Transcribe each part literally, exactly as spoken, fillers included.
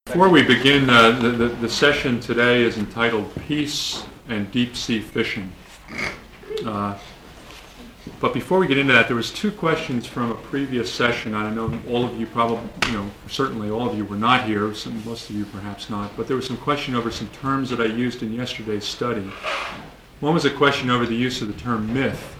Before we begin, uh, the, the, the session today is entitled Peace and Deep Sea Fishing. Uh, but before we get into that, there was two questions from a previous session. I know all of you probably, you know, certainly all of you were not here, some, most of you perhaps not, but there was some question over some terms that I used in yesterday's study. One was a question over the use of the term myth.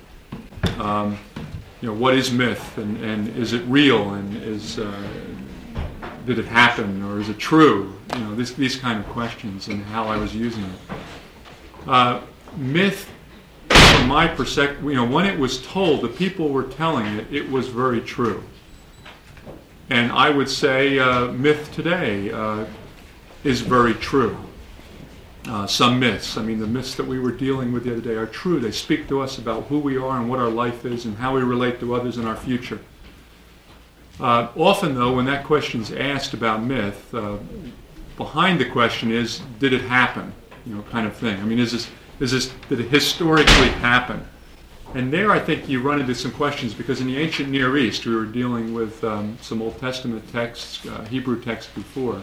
Um, you know, what is myth, and, and is it real, and is uh, did it happen, or is it true? You know, this, these kind of questions and how I was using it. Uh, myth, from my perspective, you know, when it was told, the people were telling it, it was very true. And I would say uh, myth today uh, is very true. Uh, some myths, I mean, the myths that we were dealing with the other day are true. They speak to us about who we are and what our life is and how we relate to others in our future. Uh, often, though, when that question is asked about myth, uh, behind the question is, did it happen? You know, kind of thing. I mean, is this, is this, did it historically happen? And there, I think you run into some questions, because in the ancient Near East, we were dealing with um, some Old Testament texts, uh, Hebrew texts before.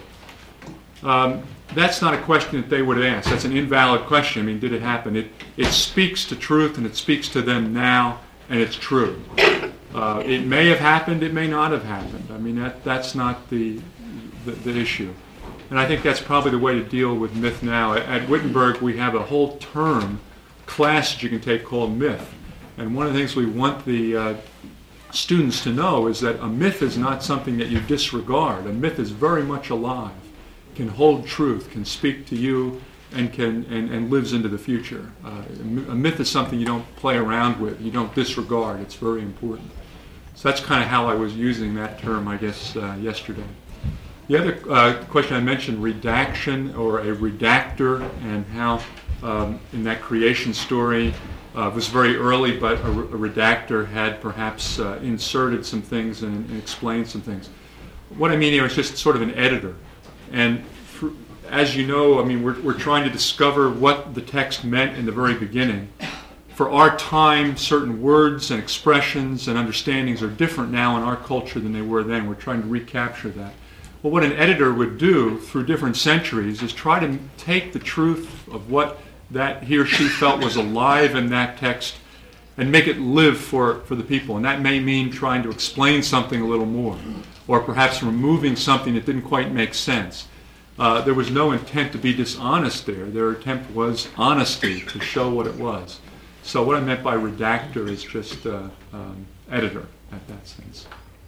Um, that's not a question that they would ask. That's an invalid question. I mean, did it happen? It, it speaks to truth, and it speaks to them now, and it's true. Uh, it may have happened, it may not have happened. I mean, that that's not the, the the issue. And I think that's probably the way to deal with myth now. At, at Wittenberg, we have a whole term, class that you can take called myth. And one of the things we want the uh, students to know is that a myth is not something that you disregard. A myth is very much alive, can hold truth, can speak to you, and can and, and lives into the future. Uh, a myth is something you don't play around with, you don't disregard. It's very important. So that's kind of how I was using that term, I guess, uh, yesterday. The other uh, question I mentioned, redaction or a redactor, and how um, in that creation story uh, was very early, but a, a redactor had perhaps uh, inserted some things and, and explained some things. What I mean here is just sort of an editor. And for, as you know, I mean, we're, we're trying to discover what the text meant in the very beginning. For our time, certain words and expressions and understandings are different now in our culture than they were then. We're trying to recapture that. Well, what an editor would do through different centuries is try to take the truth of what that he or she felt was alive in that text and make it live for, for the people. And that may mean trying to explain something a little more, or perhaps removing something that didn't quite make sense. Uh, there was no intent to be dishonest there. Their attempt was honesty, to show what it was. So what I meant by redactor is just uh, um, editor at that sense.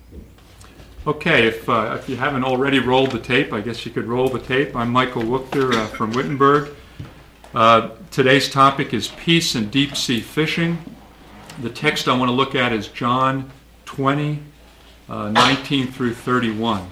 Okay, if uh, if you haven't already rolled the tape, I guess you could roll the tape. I'm Michael Wuchter uh, from Wittenberg. Uh, today's topic is peace and deep sea fishing. The text I want to look at is John twenty, uh, nineteen through thirty-one.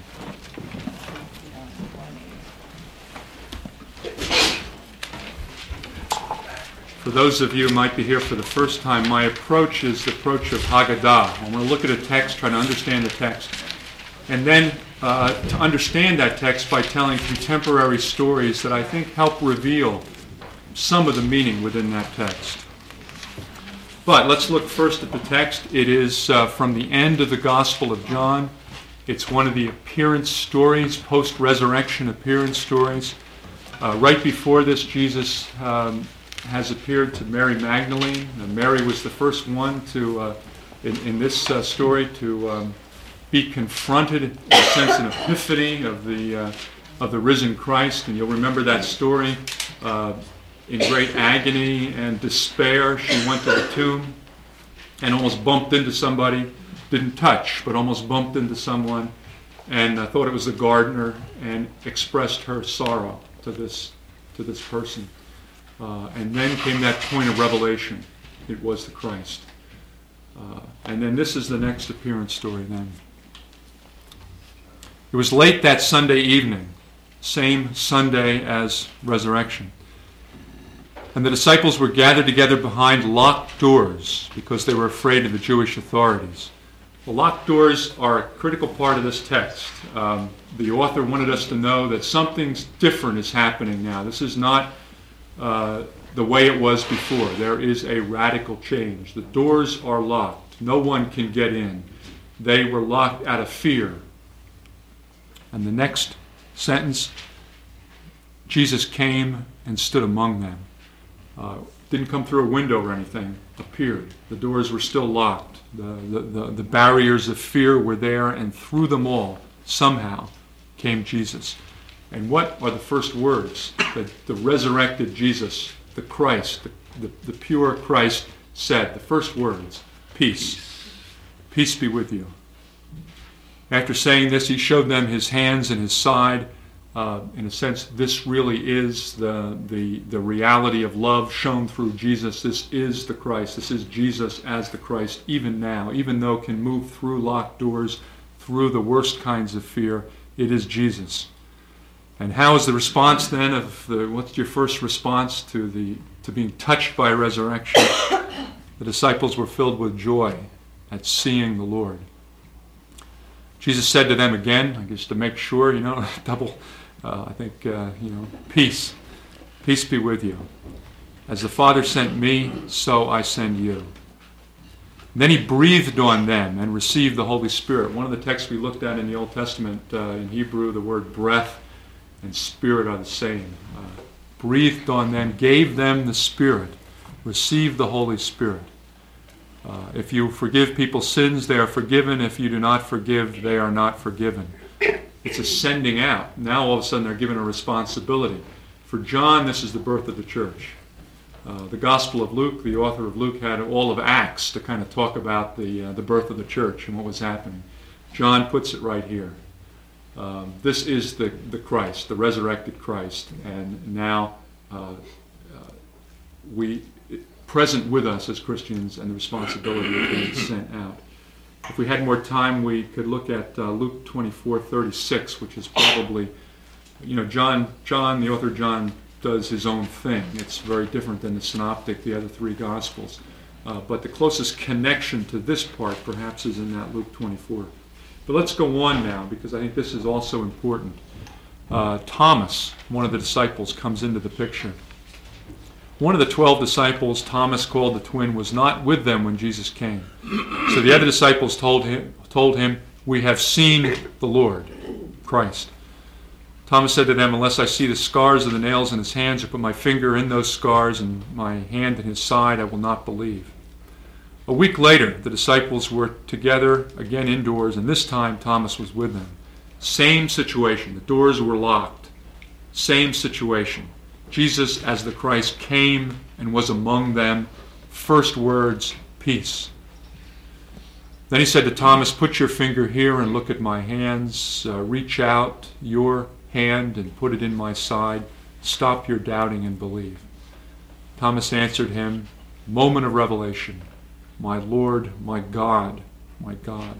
For those of you who might be here for the first time, my approach is the approach of Haggadah. I'm going to look at a text, try to understand the text, and then uh, to understand that text by telling contemporary stories that I think help reveal some of the meaning within that text. But let's look first at the text. It is uh, from the end of the Gospel of John. It's one of the appearance stories, post-resurrection appearance stories. Uh, right before this, Jesus um, has appeared to Mary Magdalene. And Mary was the first one to, uh, in, in this uh, story, to um, be confronted, in a sense, an epiphany of the uh, of the risen Christ. And you'll remember that story. Uh, in great agony and despair, she went to the tomb and almost bumped into somebody. Didn't touch, but almost bumped into someone, and uh, thought it was the gardener, and expressed her sorrow to this to this person. Uh, and then came that point of revelation. It was the Christ. Uh, and then this is the next appearance story then. It was late that Sunday evening, same Sunday as resurrection. And the disciples were gathered together behind locked doors because they were afraid of the Jewish authorities. The locked doors are a critical part of this text. Um, the author wanted us to know that something different is happening now. This is not Uh, the way it was before. There is a radical change. The doors are locked. No one can get in. They were locked out of fear. And the next sentence. Jesus came and stood among them. Uh, didn't come through a window or anything, appeared. The doors were still locked. The, the, the, the barriers of fear were there, and through them all, somehow, came Jesus. And what are the first words that the resurrected Jesus, the Christ, the, the, the pure Christ said? The first words, peace. Peace be with you. After saying this, he showed them his hands and his side. Uh, in a sense, this really is the, the, the reality of love shown through Jesus. This is the Christ. This is Jesus as the Christ, even now. Even though it can move through locked doors, through the worst kinds of fear, it is Jesus. And how is the response then of the, what's your first response to the to being touched by resurrection? The disciples were filled with joy at seeing the Lord. Jesus said to them again, I guess to make sure, you know, double, uh, I think, uh, you know, peace. Peace be with you. As the Father sent me, so I send you. And then he breathed on them and received the Holy Spirit. One of the texts we looked at in the Old Testament, uh, in Hebrew, the word breath and spirit are the same. Uh, breathed on them, gave them the Spirit, received the Holy Spirit. Uh, if you forgive people's sins, they are forgiven. If you do not forgive, they are not forgiven. It's a sending out. Now all of a sudden they're given a responsibility. For John, this is the birth of the church. Uh, the Gospel of Luke, the author of Luke, had all of Acts to kind of talk about the uh, the birth of the church and what was happening. John puts it right here. Um, this is the, the Christ, the resurrected Christ, and now uh, uh, we present with us as Christians and the responsibility of being sent out. If we had more time, we could look at uh, Luke twenty-four thirty-six, which is probably, you know, John, John, the author John, does his own thing. It's very different than the synoptic, the other three Gospels. Uh, but the closest connection to this part, perhaps, is in that Luke twenty-four. But let's go on now, because I think this is also important. Uh, Thomas, one of the disciples, comes into the picture. One of the twelve disciples, Thomas, called the twin, was not with them when Jesus came. So the other disciples told him, told him, "We have seen the Lord," Christ. Thomas said to them, "Unless I see the scars of the nails in his hands, or put my finger in those scars and my hand in his side, I will not believe." A week later, the disciples were together again indoors, and this time Thomas was with them. Same situation. The doors were locked. Same situation. Jesus, as the Christ, came and was among them. First words, peace. Then he said to Thomas, "Put your finger here and look at my hands. Uh, reach out your hand and put it in my side. Stop your doubting and believe." Thomas answered him, moment of revelation, "My Lord, my God, my God."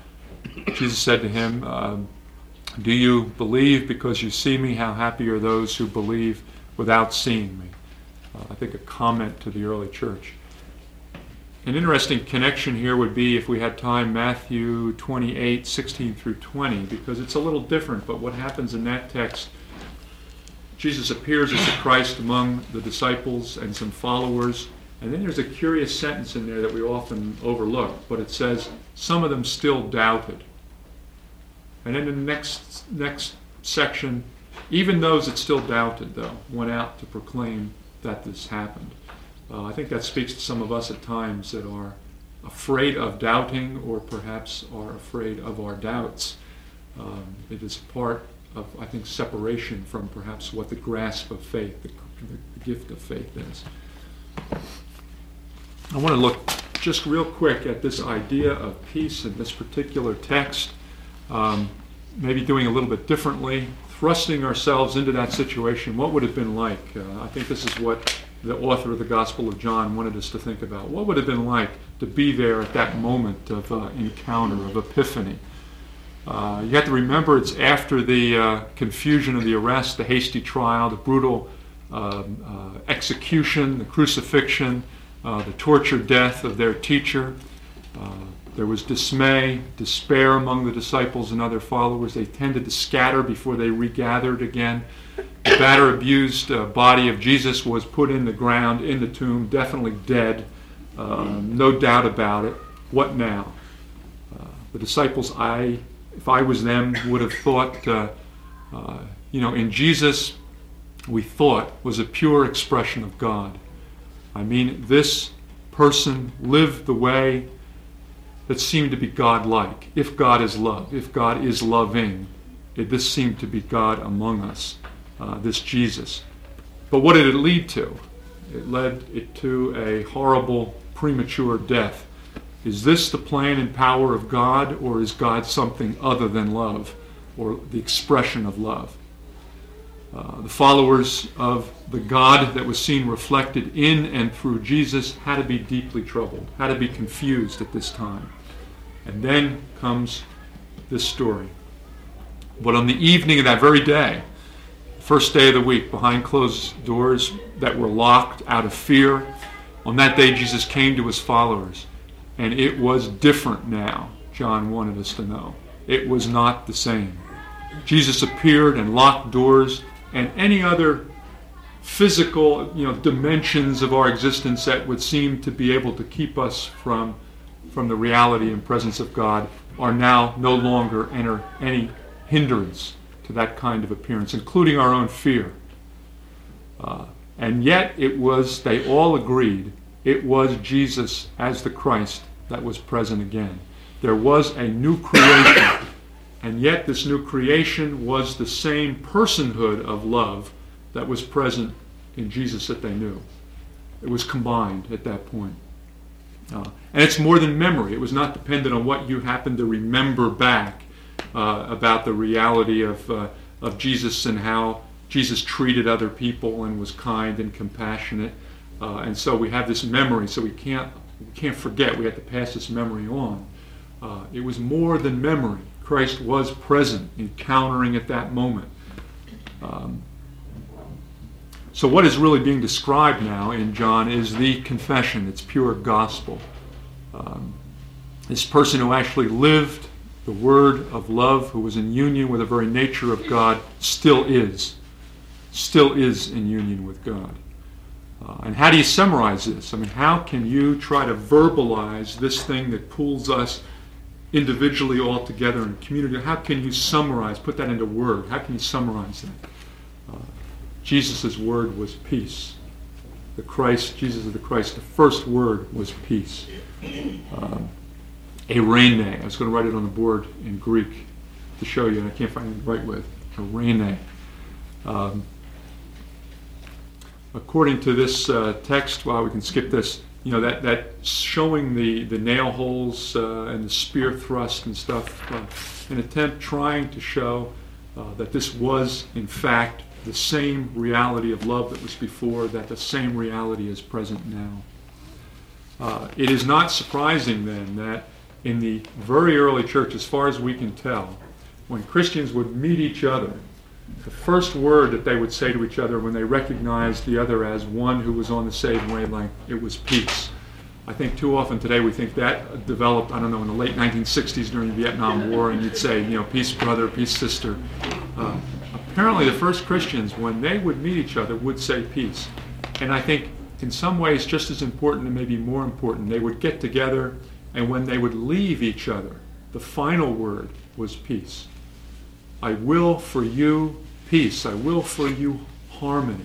Jesus said to him, uh, "Do you believe because you see me? How happy are those who believe without seeing me?" Uh, I think a comment to the early church. An interesting connection here would be, if we had time, Matthew twenty-eight, sixteen through twenty, because it's a little different, but what happens in that text, Jesus appears as the Christ among the disciples and some followers, and then there's a curious sentence in there that we often overlook, but it says, some of them still doubted. And then in the next, next section, even those that still doubted, though, went out to proclaim that this happened. Uh, I think that speaks to some of us at times that are afraid of doubting, or perhaps are afraid of our doubts. Um, it is part of, I think, separation from perhaps what the grasp of faith, the, the gift of faith is. I want to look just real quick at this idea of peace in this particular text, um, maybe doing a little bit differently, thrusting ourselves into that situation. What would it have been like? Uh, I think this is what the author of the Gospel of John wanted us to think about. What would it have been like to be there at that moment of uh, encounter, of epiphany? Uh, you have to remember it's after the uh, confusion of the arrest, the hasty trial, the brutal um, uh, execution, the crucifixion, uh, the tortured death of their teacher. Uh, there was dismay, despair among the disciples and other followers. They tended to scatter before they regathered again. The battered, abused uh, body of Jesus was put in the ground, in the tomb, definitely dead. Uh, no doubt about it. What now? Uh, the disciples, I, if I was them, would have thought, uh, Uh, you know, in Jesus, we thought was a pure expression of God. I mean, this person lived the way that seemed to be God-like. If God is love, if God is loving, it, this seemed to be God among us, uh, this Jesus. But what did it lead to? It led it to a horrible, premature death. Is this the plan and power of God, or is God something other than love, or the expression of love? Uh, the followers of the God that was seen reflected in and through Jesus had to be deeply troubled, had to be confused at this time. And then comes this story. But on the evening of that very day, first day of the week, behind closed doors that were locked out of fear, on that day Jesus came to his followers. And it was different now, John wanted us to know. It was not the same. Jesus appeared and locked doors, and any other physical, you know, dimensions of our existence that would seem to be able to keep us from, from the reality and presence of God are now no longer enter any hindrance to that kind of appearance, including our own fear. Uh, and yet it was, they all agreed, it was Jesus as the Christ that was present again. There was a new creation, and yet this new creation was the same personhood of love that was present in Jesus that they knew. It was combined at that point. Uh, and it's more than memory. It was not dependent on what you happen to remember back uh, about the reality of, uh, of Jesus and how Jesus treated other people and was kind and compassionate. Uh, and so we have this memory, so we can't, we can't forget. We have to pass this memory on. Uh, it was more than memory. Christ was present, encountering at that moment. Um, so what is really being described now in John is the confession. It's pure gospel. Um, this person who actually lived the word of love, who was in union with the very nature of God, still is. Still is in union with God. Uh, and how do you summarize this? I mean, how can you try to verbalize this thing that pulls us individually all together in community? How can you summarize, put that into word? How can you summarize that? Uh, Jesus' word was peace. The Christ, Jesus of the Christ, the first word was peace. Um, eirene. I was going to write it on the board in Greek to show you, and I can't find anything to write with. Eirene. Um, according to this uh, text, well, we can skip this. You know, that, that showing the, the nail holes uh, and the spear thrust and stuff, uh, an attempt trying to show uh, that this was, in fact, the same reality of love that was before, that the same reality is present now. Uh, it is not surprising, then, that in the very early church, as far as we can tell, when Christians would meet each other, the first word that they would say to each other when they recognized the other as one who was on the same wavelength, it was peace. I think too often today we think that developed, I don't know, in the late nineteen sixties during the Vietnam War, and you'd say, you know, peace brother, peace sister. Uh, apparently the first Christians, when they would meet each other, would say peace. And I think in some ways just as important and maybe more important, they would get together, and when they would leave each other, the final word was peace. I will for you peace. I will for you harmony.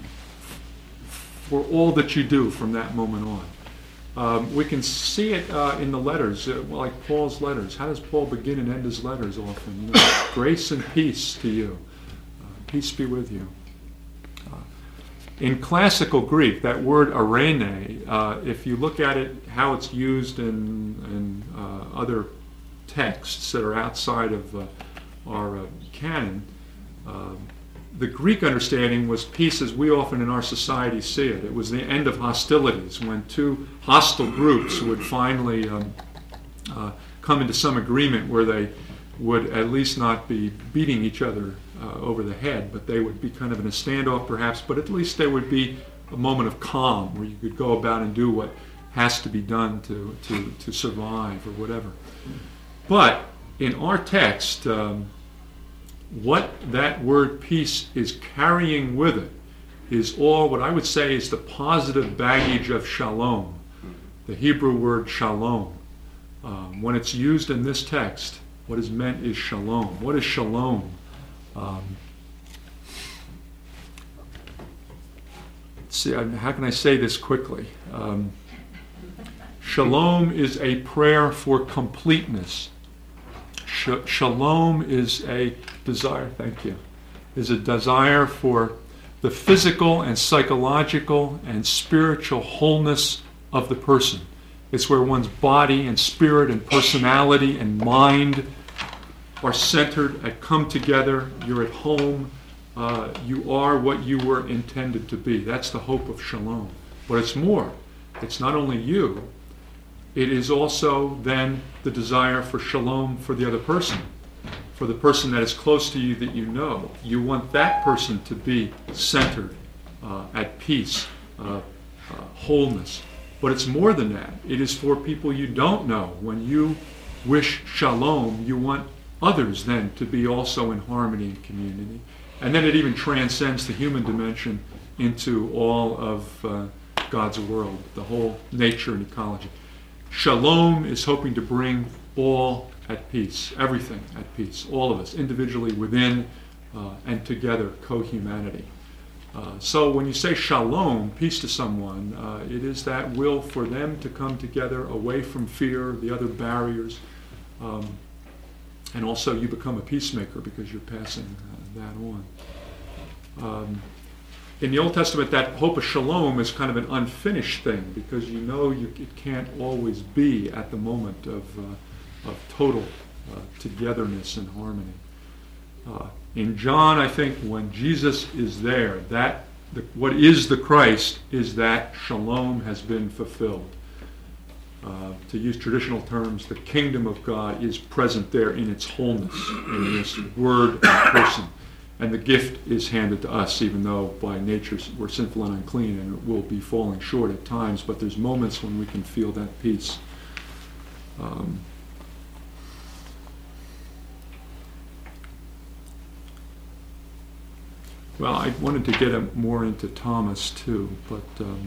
For all that you do from that moment on. Um, we can see it uh, in the letters, uh, like Paul's letters. How does Paul begin and end his letters often? You know, grace and peace to you. Uh, peace be with you. Uh, in classical Greek, that word eirene, uh, if you look at it, how it's used in, in uh, other texts that are outside of uh, our uh, canon, uh, the Greek understanding was peace as we often in our society see it. It was the end of hostilities, when two hostile groups would finally um, uh, come into some agreement where they would at least not be beating each other uh, over the head, but they would be kind of in a standoff perhaps, but at least there would be a moment of calm where you could go about and do what has to be done to, to, to survive or whatever. But in our text, um, what that word peace is carrying with it is all what I would say is the positive baggage of shalom, the Hebrew word shalom. Um, when it's used in this text, what is meant is shalom. What is shalom? Um, see, how can I say this quickly? Um, shalom is a prayer for completeness. Sh- shalom is a desire, thank you, is a desire for the physical and psychological and spiritual wholeness of the person. It's where one's body and spirit and personality and mind are centered and come together. You're at home. Uh, you are what you were intended to be. That's the hope of shalom. But it's more. It's not only you. It is also then the desire for shalom for the other person, for the person that is close to you that you know. You want that person to be centered, uh, at peace, uh, uh, wholeness. But it's more than that. It is for people you don't know. When you wish shalom, you want others then to be also in harmony and community. And then it even transcends the human dimension into all of uh, God's world, the whole nature and ecology. Shalom is hoping to bring all at peace, everything at peace, all of us, individually, within, uh, and together, co-humanity. Uh, so when you say shalom, peace to someone, uh, it is that will for them to come together away from fear, the other barriers, um, and also you become a peacemaker because you're passing uh, that on. Um, in the Old Testament, that hope of shalom is kind of an unfinished thing because you know you, it can't always be at the moment of, uh, of total uh, togetherness and harmony. Uh, in John, I think when Jesus is there, that the, what is the Christ is that shalom has been fulfilled. Uh, to use traditional terms, the kingdom of God is present there in its wholeness, in this word and person. And the gift is handed to us, even though by nature we're sinful and unclean and it will be falling short at times, but there's moments when we can feel that peace. Um, well, I wanted to get more into Thomas too, but um,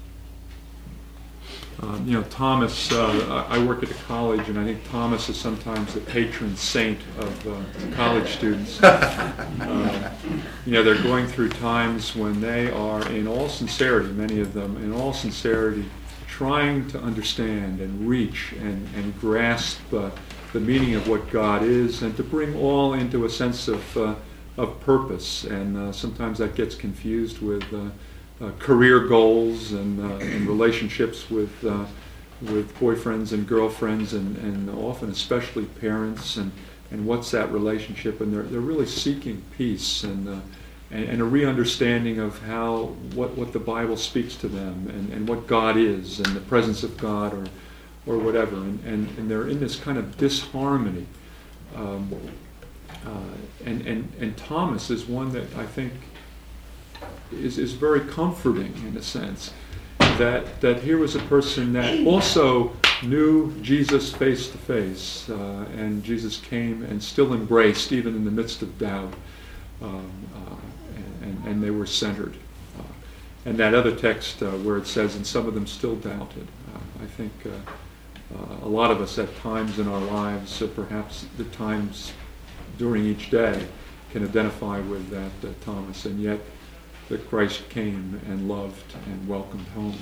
Um, you know, Thomas, uh, I work at a college, and I think Thomas is sometimes the patron saint of uh, college students. Uh, you know, they're going through times when they are, in all sincerity, many of them, in all sincerity, trying to understand and reach and, and grasp uh, the meaning of what God is, and to bring all into a sense of, uh, of purpose. And uh, sometimes that gets confused with uh, Uh, career goals and, uh, and relationships with uh, with boyfriends and girlfriends and, and often especially parents and, and what's that relationship, and they're they're really seeking peace and uh, and, and a re-understanding of how what, what the Bible speaks to them and, and what God is and the presence of God or or whatever, and, and, and they're in this kind of disharmony. Um, uh, and, and and Thomas is one that I think Is, is very comforting in a sense, that that here was a person that also knew Jesus face to face, uh, and Jesus came and still embraced even in the midst of doubt, um, uh, and, and they were centered. Uh, and that other text uh, where it says, and some of them still doubted, uh, I think uh, uh, a lot of us at times in our lives, uh, perhaps the times during each day, can identify with that uh, Thomas, and yet that Christ came and loved and welcomed home.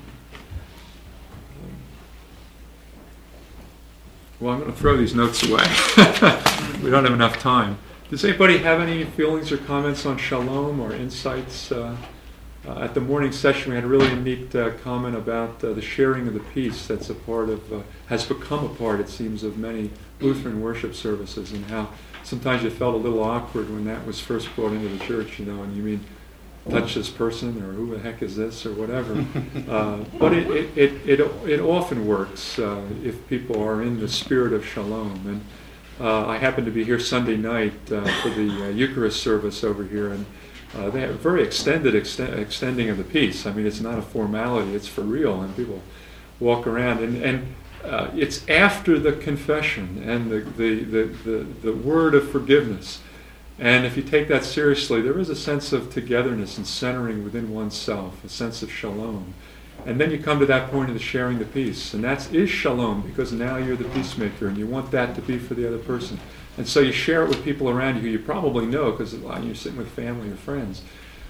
Well, I'm going to throw these notes away. We don't have enough time. Does anybody have any feelings or comments on shalom or insights? Uh, uh, at the morning session, we had a really neat uh, comment about uh, the sharing of the peace that's a part of, uh, has become a part, it seems, of many Lutheran worship services, and how sometimes you felt a little awkward when that was first brought into the church, you know, and you mean, touch this person, or who the heck is this, or whatever. Uh, but it, it, it, it, it often works uh, if people are in the spirit of shalom. And uh, I happened to be here Sunday night uh, for the uh, Eucharist service over here, and uh, they have a very extended exten- extending of the peace. I mean, it's not a formality, it's for real, and people walk around. And, and uh, it's after the confession and the, the, the, the, the word of forgiveness. And if you take that seriously, there is a sense of togetherness and centering within oneself, a sense of shalom. And then you come to that point of the sharing the peace. And that is shalom, because now you're the peacemaker and you want that to be for the other person. And so you share it with people around you who you probably know, because you're sitting with family or friends.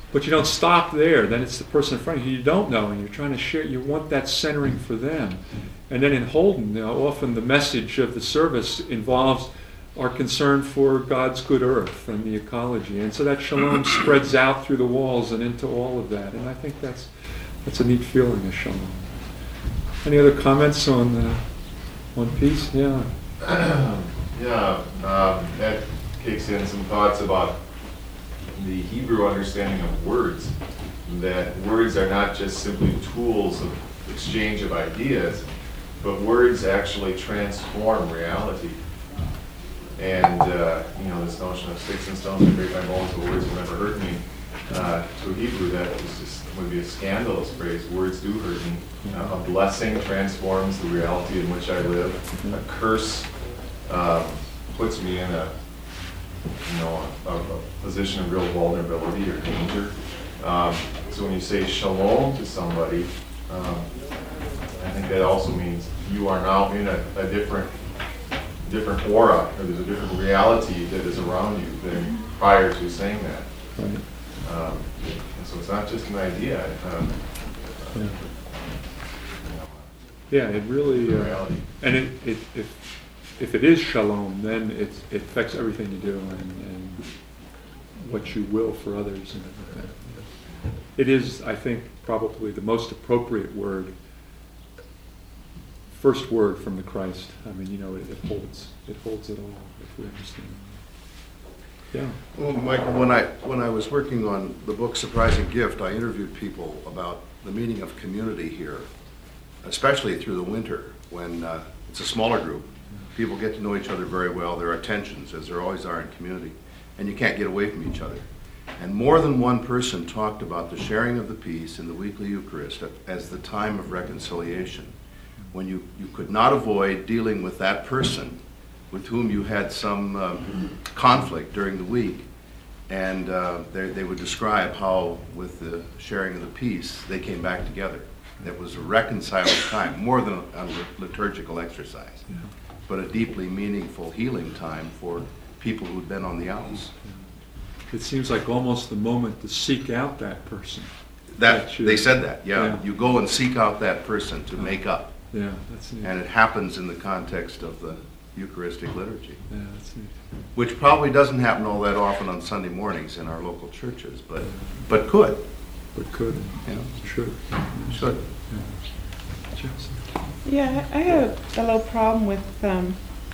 But you don't stop there. Then it's the person in front of you you don't know, and you're trying to share. You want that centering for them. And then in Holden, you know, often the message of the service involves our concern for God's good earth and the ecology. And so that shalom spreads out through the walls and into all of that. And I think that's that's a neat feeling of shalom. Any other comments on uh, one piece? Yeah. Yeah, um, that kicks in some thoughts about the Hebrew understanding of words, that words are not just simply tools of exchange of ideas, but words actually transform reality. And, uh, you know, this notion of sticks and stones may break my bones, but words will never hurt me. Uh, to a Hebrew, that is just, would be a scandalous phrase. Words do hurt me. Uh, a blessing transforms the reality in which I live. A curse um, puts me in a, you know, a, a position of real vulnerability or danger. Um, so when you say shalom to somebody, um, I think that also means you are now in a, a different different aura, or there's a different reality that is around you than prior to saying that. Right. Um, and so it's not just an idea. Um, Yeah. Yeah, it really, uh, reality. and it, it, if if it is shalom, then it it affects everything you do and, and what you will for others and everything. It is, I think, probably the most appropriate word, first word from the Christ. I mean, you know, it, it holds it holds it all if we understand. Yeah. Well, Michael, when I when I was working on the book Surprising Gift, I interviewed people about the meaning of community here, especially through the winter when uh, it's a smaller group. People get to know each other very well. There are tensions, as there always are in community, and you can't get away from each other. And more than one person talked about the sharing of the peace in the weekly Eucharist as the time of reconciliation, when you, you could not avoid dealing with that person with whom you had some um, conflict during the week. And uh, they, they would describe how, with the sharing of the peace, they came back together. It was a reconciling time, more than a, a liturgical exercise, Yeah. but a deeply meaningful healing time for people who'd been on the outs. It seems like almost the moment to seek out that person. That, That you- they said that, yeah. Yeah. You go and seek out that person to make up. Yeah, that's neat. And it happens in the context of the Eucharistic liturgy, Yeah, that's neat. which probably doesn't happen all that often on Sunday mornings in our local churches, but but could. But could, Yeah. should. Should. Joseph. Yeah, I have a little problem with um,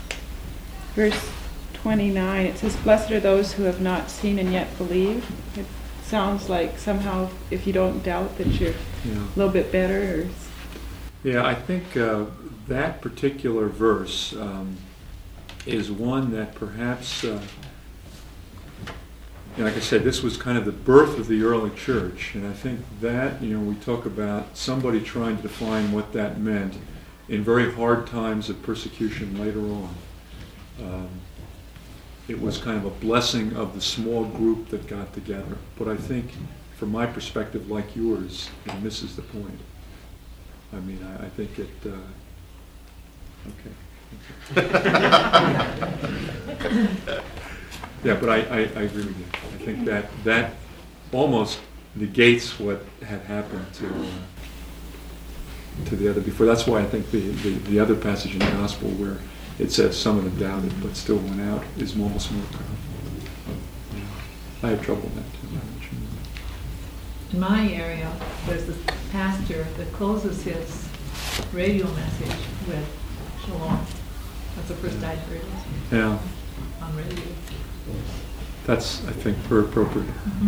verse twenty-nine. It says, "Blessed are those who have not seen and yet believe." It sounds like somehow if you don't doubt that you're Yeah. a little bit better. Or Yeah, I think uh, that particular verse um, is one that perhaps, uh, you know, like I said, this was kind of the birth of the early church, and I think that, you know, we talk about somebody trying to define what that meant in very hard times of persecution later on. Um, it was kind of a blessing of the small group that got together. But I think, from my perspective, like yours, it misses the point. I mean, I, I think it, uh, okay. Yeah, but I, I, I agree with you. I think that that almost negates what had happened to uh, to the other before. That's why I think the, the, the other passage in the Gospel where it says some of them doubted but still went out is almost more powerful. Yeah. I have trouble with that too. In my area, there's this pastor that closes his radio message with Shalom. That's the first I'd heard it Yeah, on radio. that's, I think, very appropriate. Mm-hmm.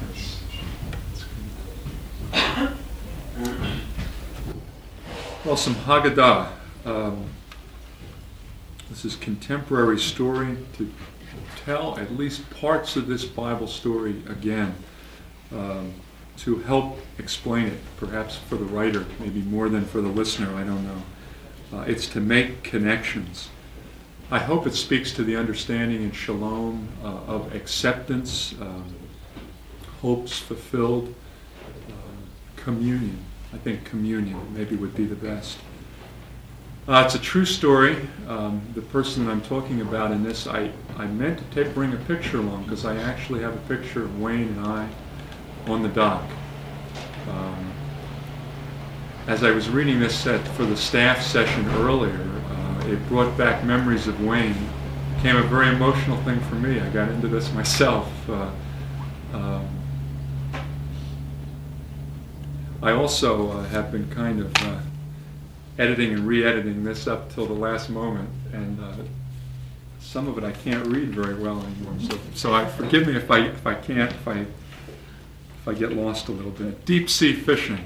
That's, that's good. Well, some Haggadah. Um, this is contemporary story to tell at least parts of this Bible story again, um, to help explain it, perhaps for the writer, maybe more than for the listener, I don't know. Uh, it's to make connections. I hope it speaks to the understanding in Shalom uh, of acceptance, um, hopes fulfilled, uh, communion. I think communion maybe would be the best. Uh, it's a true story. Um, the person that I'm talking about in this, I, I meant to take, bring a picture along because I actually have a picture of Wayne and I on the dock. Um, as I was reading this set for the staff session earlier, uh, it brought back memories of Wayne. It became a very emotional thing for me. I got into this myself. Uh, um, I also uh, have been kind of uh, editing and re-editing this up till the last moment, and uh, some of it I can't read very well anymore. So, so I forgive me if I if I can't if I if I get lost a little bit. Deep sea fishing.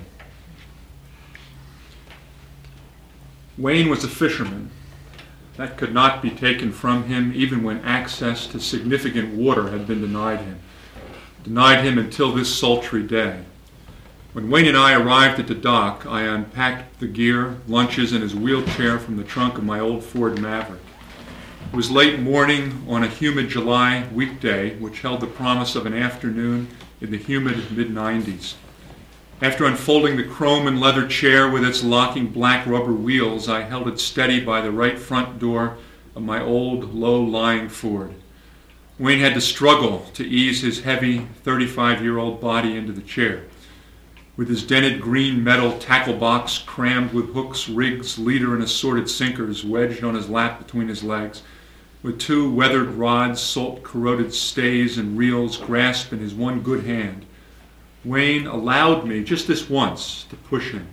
Wayne was a fisherman. That could not be taken from him, even when access to significant water had been denied him. Denied him until this sultry day. When Wayne and I arrived at the dock, I unpacked the gear, lunches, and his wheelchair from the trunk of my old Ford Maverick. It was late morning on a humid July weekday, which held the promise of an afternoon in the humid mid nineties. After unfolding the chrome and leather chair with its locking black rubber wheels, I held it steady by the right front door of my old, low-lying Ford. Wayne had to struggle to ease his heavy thirty-five-year-old body into the chair. With his dented green metal tackle box crammed with hooks, rigs, leader, and assorted sinkers wedged on his lap between his legs, with two weathered rods, salt-corroded stays, and reels grasped in his one good hand, Wayne allowed me, just this once, to push him.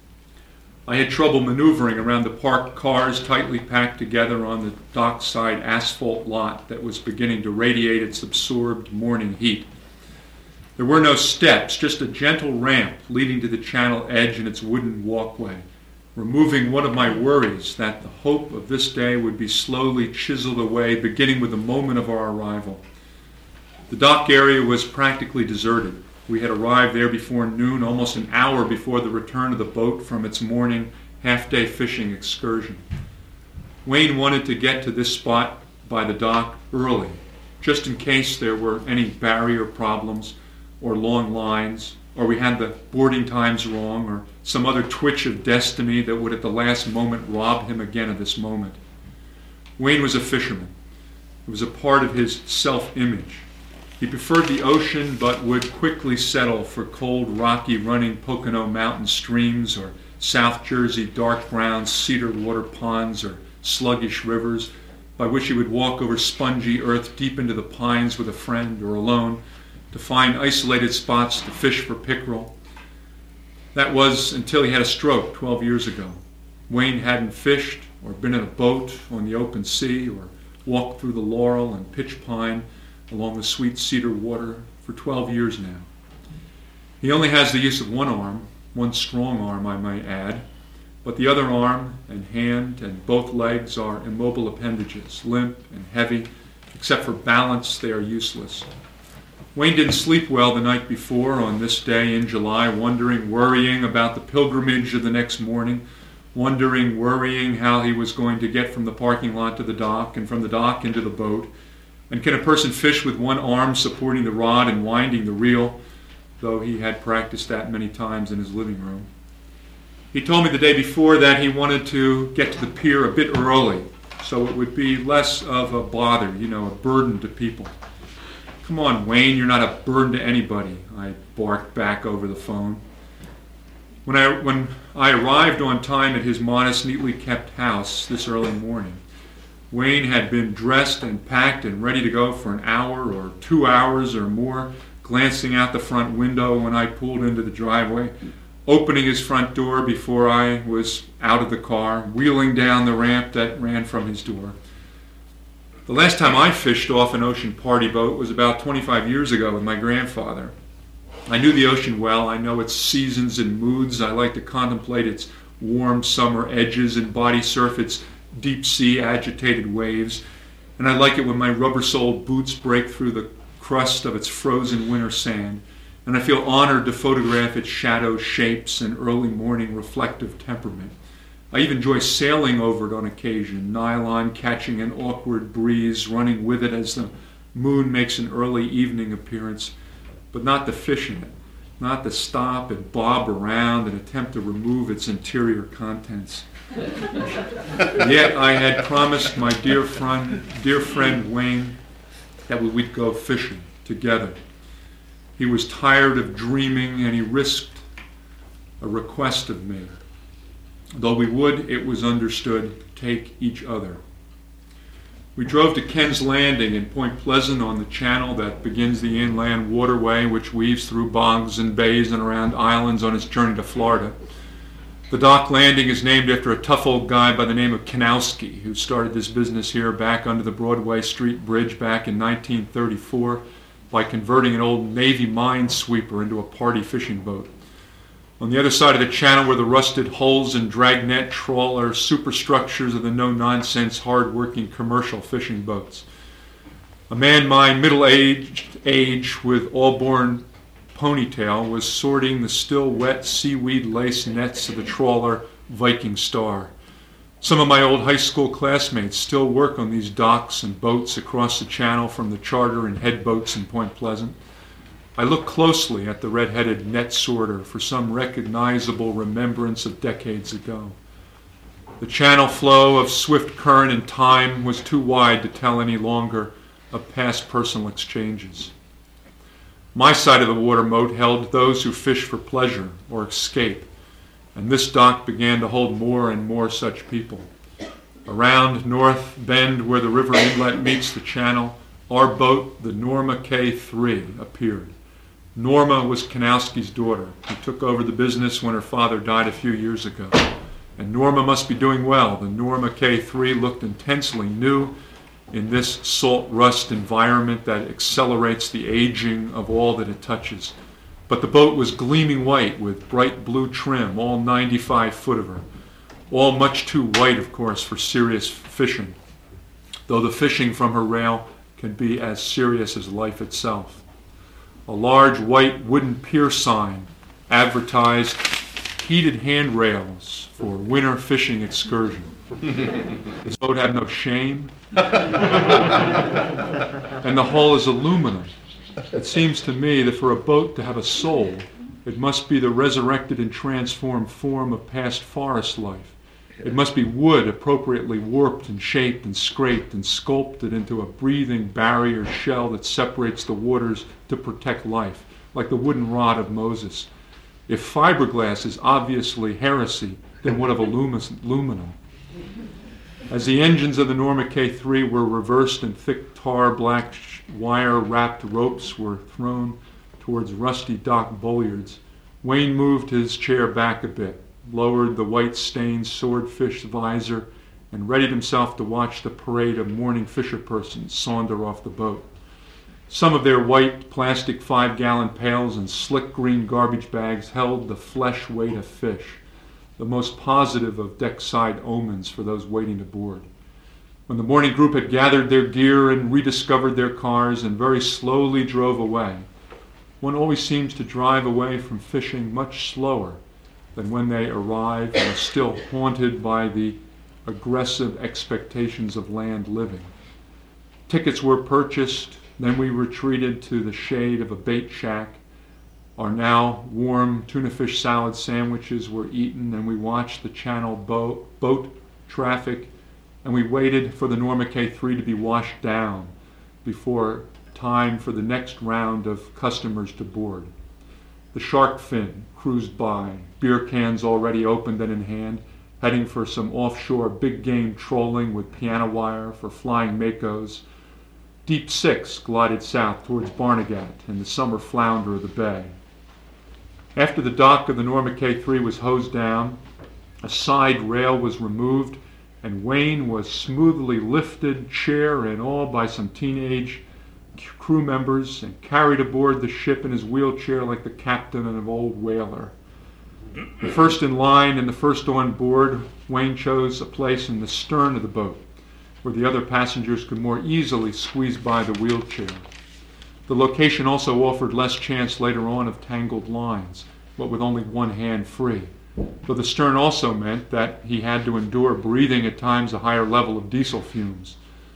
I had trouble maneuvering around the parked cars tightly packed together on the dockside asphalt lot that was beginning to radiate its absorbed morning heat. There were no steps, just a gentle ramp leading to the channel edge and its wooden walkway, removing one of my worries that the hope of this day would be slowly chiseled away, beginning with the moment of our arrival. The dock area was practically deserted. We had arrived there before noon, almost an hour before the return of the boat from its morning half-day fishing excursion. Wayne wanted to get to this spot by the dock early, just in case there were any barrier problems or long lines, or we had the boarding times wrong, or some other twitch of destiny that would at the last moment rob him again of this moment. Wayne was a fisherman. It was a part of his self-image. He preferred the ocean, but would quickly settle for cold, rocky, running Pocono mountain streams, or South Jersey dark brown cedar water ponds, or sluggish rivers, by which he would walk over spongy earth deep into the pines with a friend or alone, to find isolated spots to fish for pickerel. That was until he had a stroke twelve years ago. Wayne hadn't fished or been in a boat on the open sea or walked through the laurel and pitch pine along the sweet cedar water for twelve years now. He only has the use of one arm, one strong arm I might add, but the other arm and hand and both legs are immobile appendages, limp and heavy. Except for balance, they are useless. Wayne didn't sleep well the night before on this day in July, wondering, worrying about the pilgrimage of the next morning, wondering, worrying how he was going to get from the parking lot to the dock and from the dock into the boat. And can a person fish with one arm supporting the rod and winding the reel, though he had practiced that many times in his living room? He told me the day before that he wanted to get to the pier a bit early, so it would be less of a bother, you know, a burden to people. Come on, Wayne, you're not a burden to anybody, I barked back over the phone. When I, when I arrived on time at his modest, neatly kept house this early morning, Wayne had been dressed and packed and ready to go for an hour or two hours or more, glancing out the front window when I pulled into the driveway, opening his front door before I was out of the car, wheeling down the ramp that ran from his door. The last time I fished off an ocean party boat was about twenty-five years ago with my grandfather. I knew the ocean well. I know its seasons and moods. I like to contemplate its warm summer edges and body surf its deep sea agitated waves. And I like it when my rubber-soled boots break through the crust of its frozen winter sand. And I feel honored to photograph its shadow shapes and early morning reflective temperament. I even enjoy sailing over it on occasion, nylon catching an awkward breeze, running with it as the moon makes an early evening appearance, but not the fish in it, not the stop and bob around and attempt to remove its interior contents. Yet I had promised my dear friend, dear friend Wayne that we would go fishing together. He was tired of dreaming, and he risked a request of me. Though we would, it was understood, take each other. We drove to Ken's Landing in Point Pleasant on the channel that begins the inland waterway which weaves through bogs and bays and around islands on its journey to Florida. The dock landing is named after a tough old guy by the name of Kanowski, who started this business here back under the Broadway Street Bridge back in nineteen thirty-four by converting an old Navy minesweeper into a party fishing boat. On the other side of the channel were the rusted hulls and dragnet trawler superstructures of the no-nonsense, hard-working commercial fishing boats. A man my middle-aged age with all-born ponytail was sorting the still wet seaweed-lace nets of the trawler Viking Star. Some of my old high school classmates still work on these docks and boats across the channel from the charter and head boats in Point Pleasant. I look closely at the red-headed net sorter for some recognizable remembrance of decades ago. The channel flow of swift current and time was too wide to tell any longer of past personal exchanges. My side of the water moat held those who fish for pleasure or escape, and this dock began to hold more and more such people. Around North Bend, where the river inlet meets the channel, our boat, the Norma K three, appeared. Norma was Kanowski's daughter, who took over the business when her father died a few years ago. And Norma must be doing well. The Norma K three looked intensely new in this salt rust environment that accelerates the aging of all that it touches. But the boat was gleaming white with bright blue trim, all ninety-five foot of her. All much too white, of course, for serious fishing, though the fishing from her rail can be as serious as life itself. A large white wooden pier sign advertised heated handrails for winter fishing excursion. This boat had no shame, and the hull is aluminum. It seems to me that for a boat to have a soul, it must be the resurrected and transformed form of past forest life. It must be wood appropriately warped and shaped and scraped and sculpted into a breathing barrier shell that separates the waters to protect life, like the wooden rod of Moses. If fiberglass is obviously heresy, then what of aluminum? As the engines of the Norma K three were reversed and thick tar black wire-wrapped ropes were thrown towards rusty dock bollards, Wayne moved his chair back a bit, lowered the white-stained swordfish visor, and readied himself to watch the parade of mourning fisher-persons saunter off the boat. Some of their white plastic five-gallon pails and slick green garbage bags held the flesh weight of fish, the most positive of deckside omens for those waiting to board. When the morning group had gathered their gear and rediscovered their cars and very slowly drove away, one always seems to drive away from fishing much slower than when they arrive and are still haunted by the aggressive expectations of land living. Tickets were purchased, then we retreated to the shade of a bait shack. Our now warm tuna fish salad sandwiches were eaten, and we watched the channel boat, boat traffic, and we waited for the Norma K three to be washed down before time for the next round of customers to board. The shark fin cruised by, beer cans already opened and in hand, heading for some offshore big game trolling with piano wire for flying makos. Deep Six glided south towards Barnegat and the summer flounder of the bay. After the dock of the Norma K three was hosed down, a side rail was removed, and Wayne was smoothly lifted, chair and all, by some teenage crew members and carried aboard the ship in his wheelchair like the captain of an old whaler. The first in line and the first on board, Wayne chose a place in the stern of the boat, where the other passengers could more easily squeeze by the wheelchair. The location also offered less chance later on of tangled lines, but with only one hand free, though the stern also meant that he had to endure breathing at times a higher level of diesel fumes.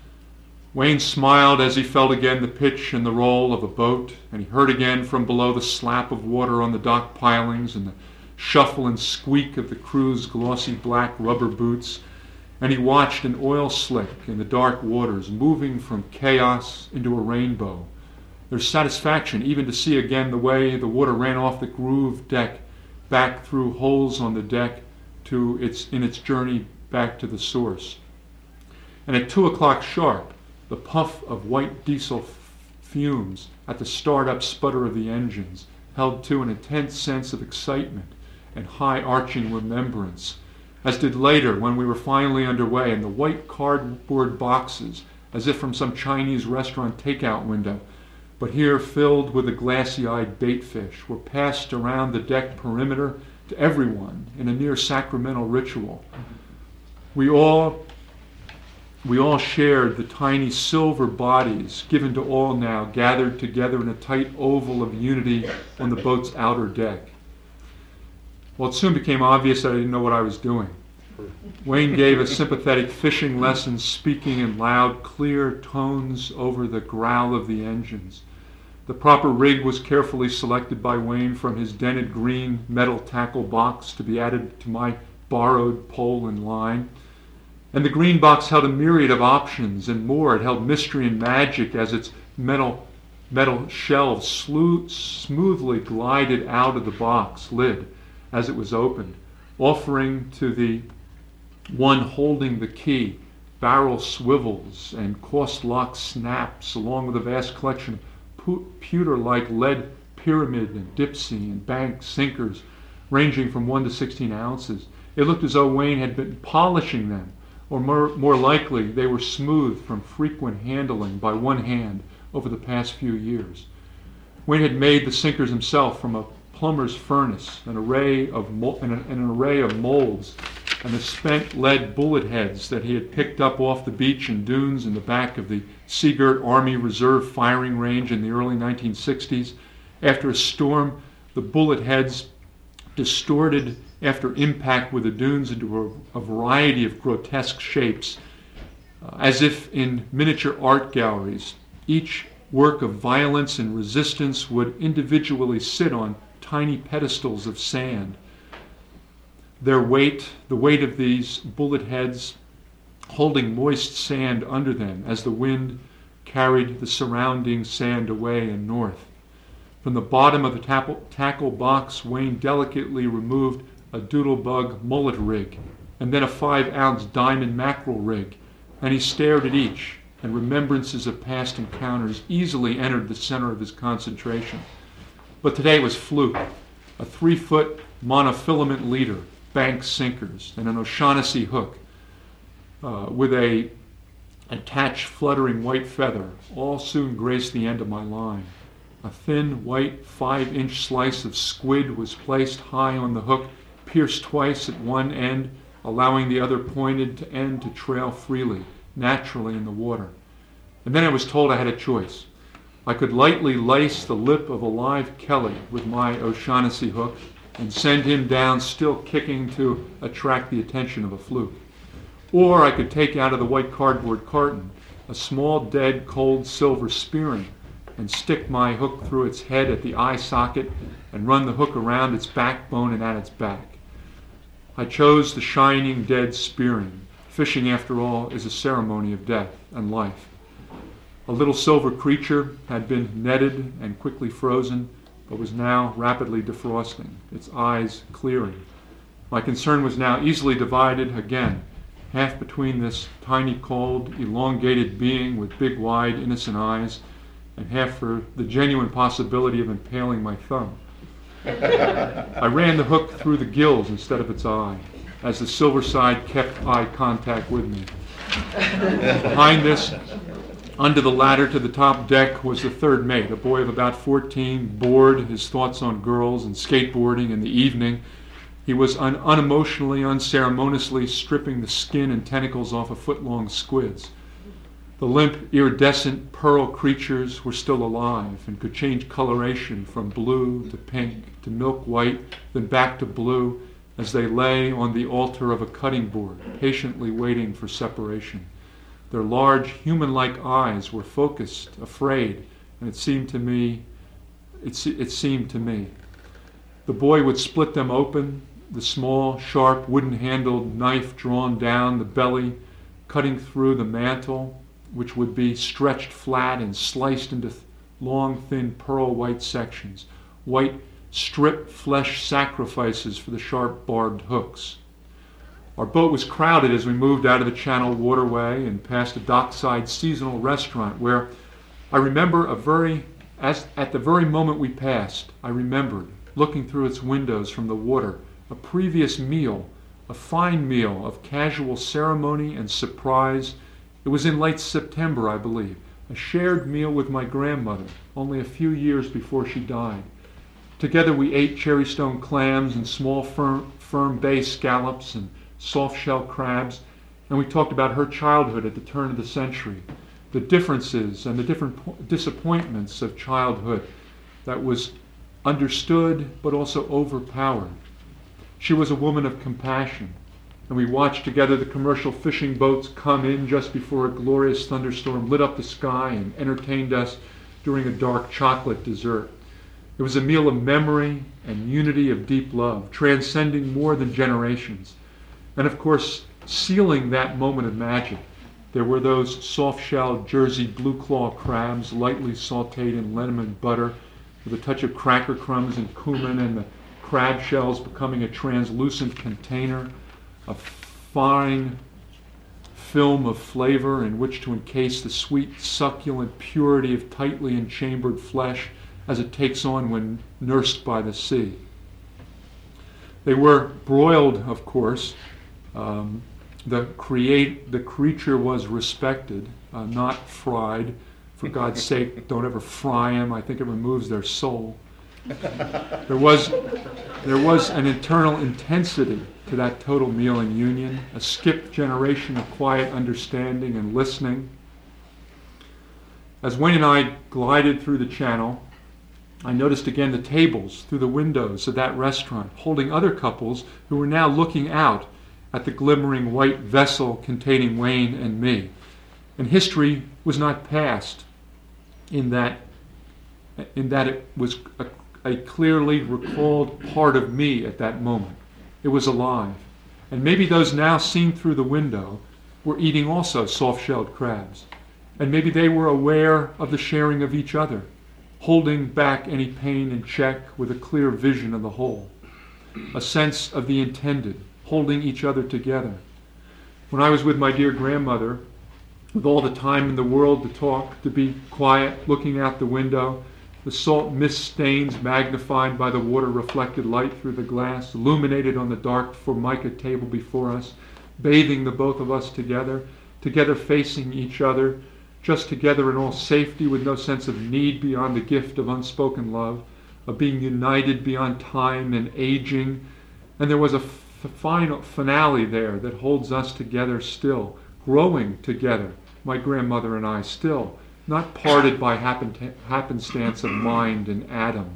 Wayne smiled as he felt again the pitch and the roll of a boat, and he heard again from below the slap of water on the dock pilings and the shuffle and squeak of the crew's glossy black rubber boots, and he watched an oil slick in the dark waters moving from chaos into a rainbow, There's satisfaction even to see again the way the water ran off the grooved deck, back through holes on the deck to its in its journey back to the source. And at two o'clock sharp, the puff of white diesel f- fumes at the start-up sputter of the engines held to an intense sense of excitement and high-arching remembrance, as did later when we were finally underway, and the white cardboard boxes, as if from some Chinese restaurant takeout window, but here filled with the glassy-eyed baitfish, were passed around the deck perimeter to everyone in a near sacramental ritual. We all, we all shared the tiny silver bodies given to all now, gathered together in a tight oval of unity on the boat's outer deck. Well, it soon became obvious that I didn't know what I was doing. Wayne gave a sympathetic fishing lesson, speaking in loud, clear tones over the growl of the engines. The proper rig was carefully selected by Wayne from his dented green metal tackle box to be added to my borrowed pole and line. And the green box held a myriad of options and more. It held mystery and magic as its metal metal shelves slew, smoothly glided out of the box lid as it was opened, offering to the one holding the key barrel swivels and cost lock snaps, along with a vast collection of pu- pewter-like lead pyramid and dipsy and bank sinkers ranging from one to sixteen ounces. It looked as though Wayne had been polishing them, or more, more likely they were smooth from frequent handling by one hand over the past few years. Wayne had made the sinkers himself from a plumber's furnace, an array of mo- and an, an array of molds, and the spent lead bullet heads that he had picked up off the beach and dunes in the back of the Seagirt Army Reserve firing range in the early nineteen sixties. After a storm, the bullet heads distorted after impact with the dunes into a, a variety of grotesque shapes, uh, as if in miniature art galleries. Each work of violence and resistance would individually sit on tiny pedestals of sand. Their weight, the weight of these bullet heads, holding moist sand under them as the wind carried the surrounding sand away and north. From the bottom of the tackle, tackle box, Wayne delicately removed a doodlebug mullet rig, and then a five-ounce diamond mackerel rig, and he stared at each, and remembrances of past encounters easily entered the center of his concentration. But today it was fluke, a three-foot monofilament leader, bank sinkers, and an O'Shaughnessy hook uh, with a attached fluttering white feather, all soon graced the end of my line. A thin, white, five-inch slice of squid was placed high on the hook, pierced twice at one end, allowing the other pointed to end to trail freely, naturally in the water. And then I was told I had a choice. I could lightly lace the lip of a live Kelly with my O'Shaughnessy hook and send him down still kicking to attract the attention of a fluke. Or I could take out of the white cardboard carton a small dead cold silver spearing and stick my hook through its head at the eye socket and run the hook around its backbone and at its back. I chose the shining dead spearing. Fishing, after all, is a ceremony of death and life. A little silver creature had been netted and quickly frozen, but was now rapidly defrosting, its eyes clearing. My concern was now easily divided again, half between this tiny, cold, elongated being with big, wide, innocent eyes, and half for the genuine possibility of impaling my thumb. I ran the hook through the gills instead of its eye, as the silver side kept eye contact with me. Behind this, under the ladder to the top deck, was the third mate, a boy of about fourteen, bored, his thoughts on girls and skateboarding in the evening. He was un- unemotionally, unceremoniously stripping the skin and tentacles off of foot-long squids. The limp, iridescent pearl creatures were still alive and could change coloration from blue to pink to milk white, then back to blue, as they lay on the altar of a cutting board, patiently waiting for separation. Their large, human-like eyes were focused, afraid, and it seemed to me, it, se- it seemed to me. The boy would split them open, the small, sharp, wooden-handled knife drawn down the belly, cutting through the mantle, which would be stretched flat and sliced into th- long, thin, pearl white sections, white strip flesh sacrifices for the sharp barbed hooks. Our boat was crowded as we moved out of the Channel waterway and past a dockside seasonal restaurant where I remember a very, as at the very moment we passed, I remembered, looking through its windows from the water, a previous meal, a fine meal of casual ceremony and surprise. It was in late September, I believe, a shared meal with my grandmother, only a few years before she died. Together we ate cherrystone clams and small firm, firm bay scallops and soft-shell crabs, and we talked about her childhood at the turn of the century, the differences and the different po- disappointments of childhood that was understood but also overpowered. She was a woman of compassion, and we watched together the commercial fishing boats come in just before a glorious thunderstorm lit up the sky and entertained us during a dark chocolate dessert. It was a meal of memory and unity of deep love, transcending more than generations. And of course, sealing that moment of magic, there were those soft-shelled Jersey blue claw crabs, lightly sautéed in lemon butter, with a touch of cracker crumbs and cumin, and the crab shells becoming a translucent container, a fine film of flavor in which to encase the sweet, succulent purity of tightly enchambered flesh as it takes on when nursed by the sea. They were broiled, of course. Um, the create the creature was respected, uh, not fried. For God's sake, don't ever fry them. I think it removes their soul. There was there was an internal intensity to that total meal and union, a skipped generation of quiet understanding and listening. As Wayne and I glided through the Channel, I noticed again the tables through the windows of that restaurant, holding other couples who were now looking out at the glimmering white vessel containing Wayne and me. And history was not past in that, in that it was a, a clearly recalled part of me at that moment. It was alive. And maybe those now seen through the window were eating also soft-shelled crabs. And maybe they were aware of the sharing of each other, holding back any pain in check with a clear vision of the whole, a sense of the intended, holding each other together. When I was with my dear grandmother, with all the time in the world to talk, to be quiet, looking out the window, the salt mist stains magnified by the water-reflected light through the glass, illuminated on the dark formica table before us, bathing the both of us together, together facing each other, just together in all safety with no sense of need beyond the gift of unspoken love, of being united beyond time and aging. And there was a f- final finale there that holds us together still, growing together, my grandmother and I still, not parted by happen- happenstance of mind and atom.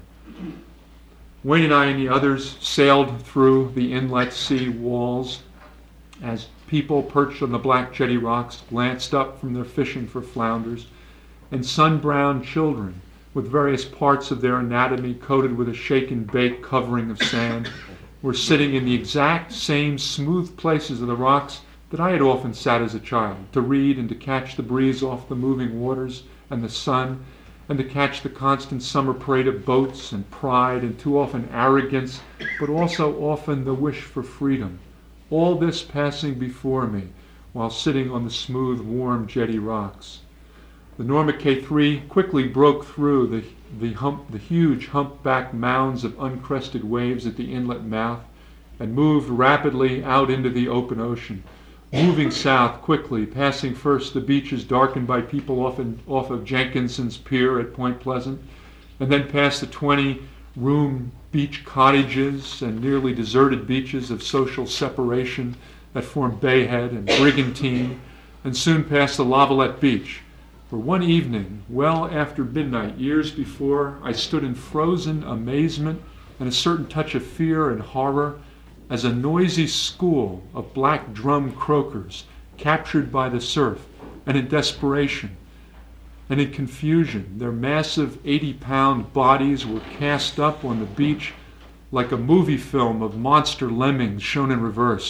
Wayne and I and the others sailed through the inlet sea walls as people perched on the black jetty rocks glanced up from their fishing for flounders, and sun-browned children with various parts of their anatomy coated with a shake-and-bake covering of sand were sitting in the exact same smooth places of the rocks that I had often sat as a child, to read and to catch the breeze off the moving waters and the sun, and to catch the constant summer parade of boats and pride and too often arrogance, but also often the wish for freedom. All this passing before me while sitting on the smooth, warm jetty rocks. The Norma K three quickly broke through the the, hump, the huge humpback mounds of uncrested waves at the inlet mouth and moved rapidly out into the open ocean, moving south quickly, passing first the beaches darkened by people off, in, off of Jenkinson's Pier at Point Pleasant, and then past the twenty-room beach cottages and nearly deserted beaches of social separation that form Bayhead and Brigantine, and soon past the Lavalette Beach, where one evening, well after midnight, years before, I stood in frozen amazement and a certain touch of fear and horror as a noisy school of black drum croakers, captured by the surf, and in desperation and in confusion, their massive eighty-pound bodies were cast up on the beach like a movie film of monster lemmings shown in reverse.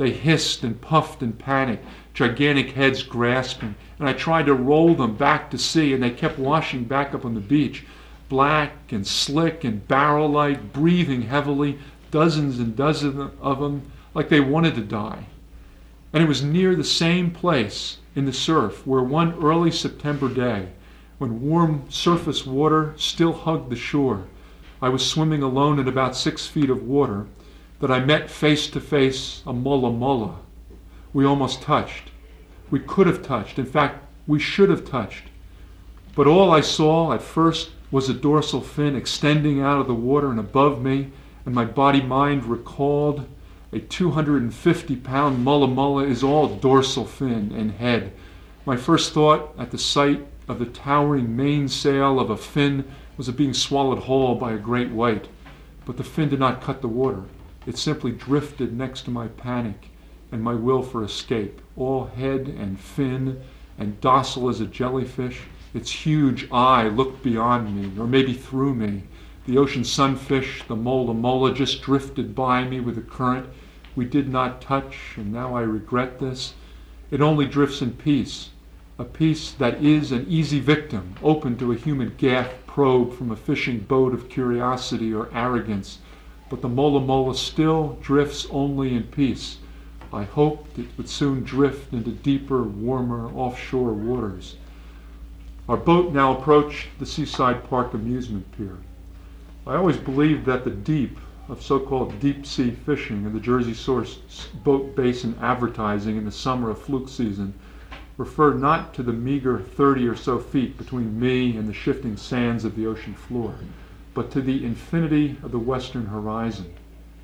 They hissed and puffed in panic, gigantic heads grasping, and I tried to roll them back to sea, and they kept washing back up on the beach, black and slick and barrel-like, breathing heavily, dozens and dozens of them, like they wanted to die. And it was near the same place in the surf where one early September day, when warm surface water still hugged the shore, I was swimming alone in about six feet of water, that I met face to face a mulla mulla. We almost touched. We could have touched. In fact, we should have touched. But all I saw at first was a dorsal fin extending out of the water and above me, and my body-mind recalled a two hundred fifty pound mulla mulla is all dorsal fin and head. My first thought at the sight of the towering mainsail of a fin was of being swallowed whole by a great white. But the fin did not cut the water. It simply drifted next to my panic and my will for escape, all head and fin and docile as a jellyfish. Its huge eye looked beyond me, or maybe through me. The ocean sunfish, the mola mola, just drifted by me with the current. We did not touch, and now I regret this. It only drifts in peace, a peace that is an easy victim, open to a human gaff probe from a fishing boat of curiosity or arrogance. But the mola mola still drifts only in peace. I hoped it would soon drift into deeper, warmer, offshore waters. Our boat now approached the Seaside Park amusement pier. I always believed that the deep of so-called deep-sea fishing and the Jersey Shore boat basin advertising in the summer of fluke season referred not to the meager thirty or so feet between me and the shifting sands of the ocean floor, but to the infinity of the western horizon.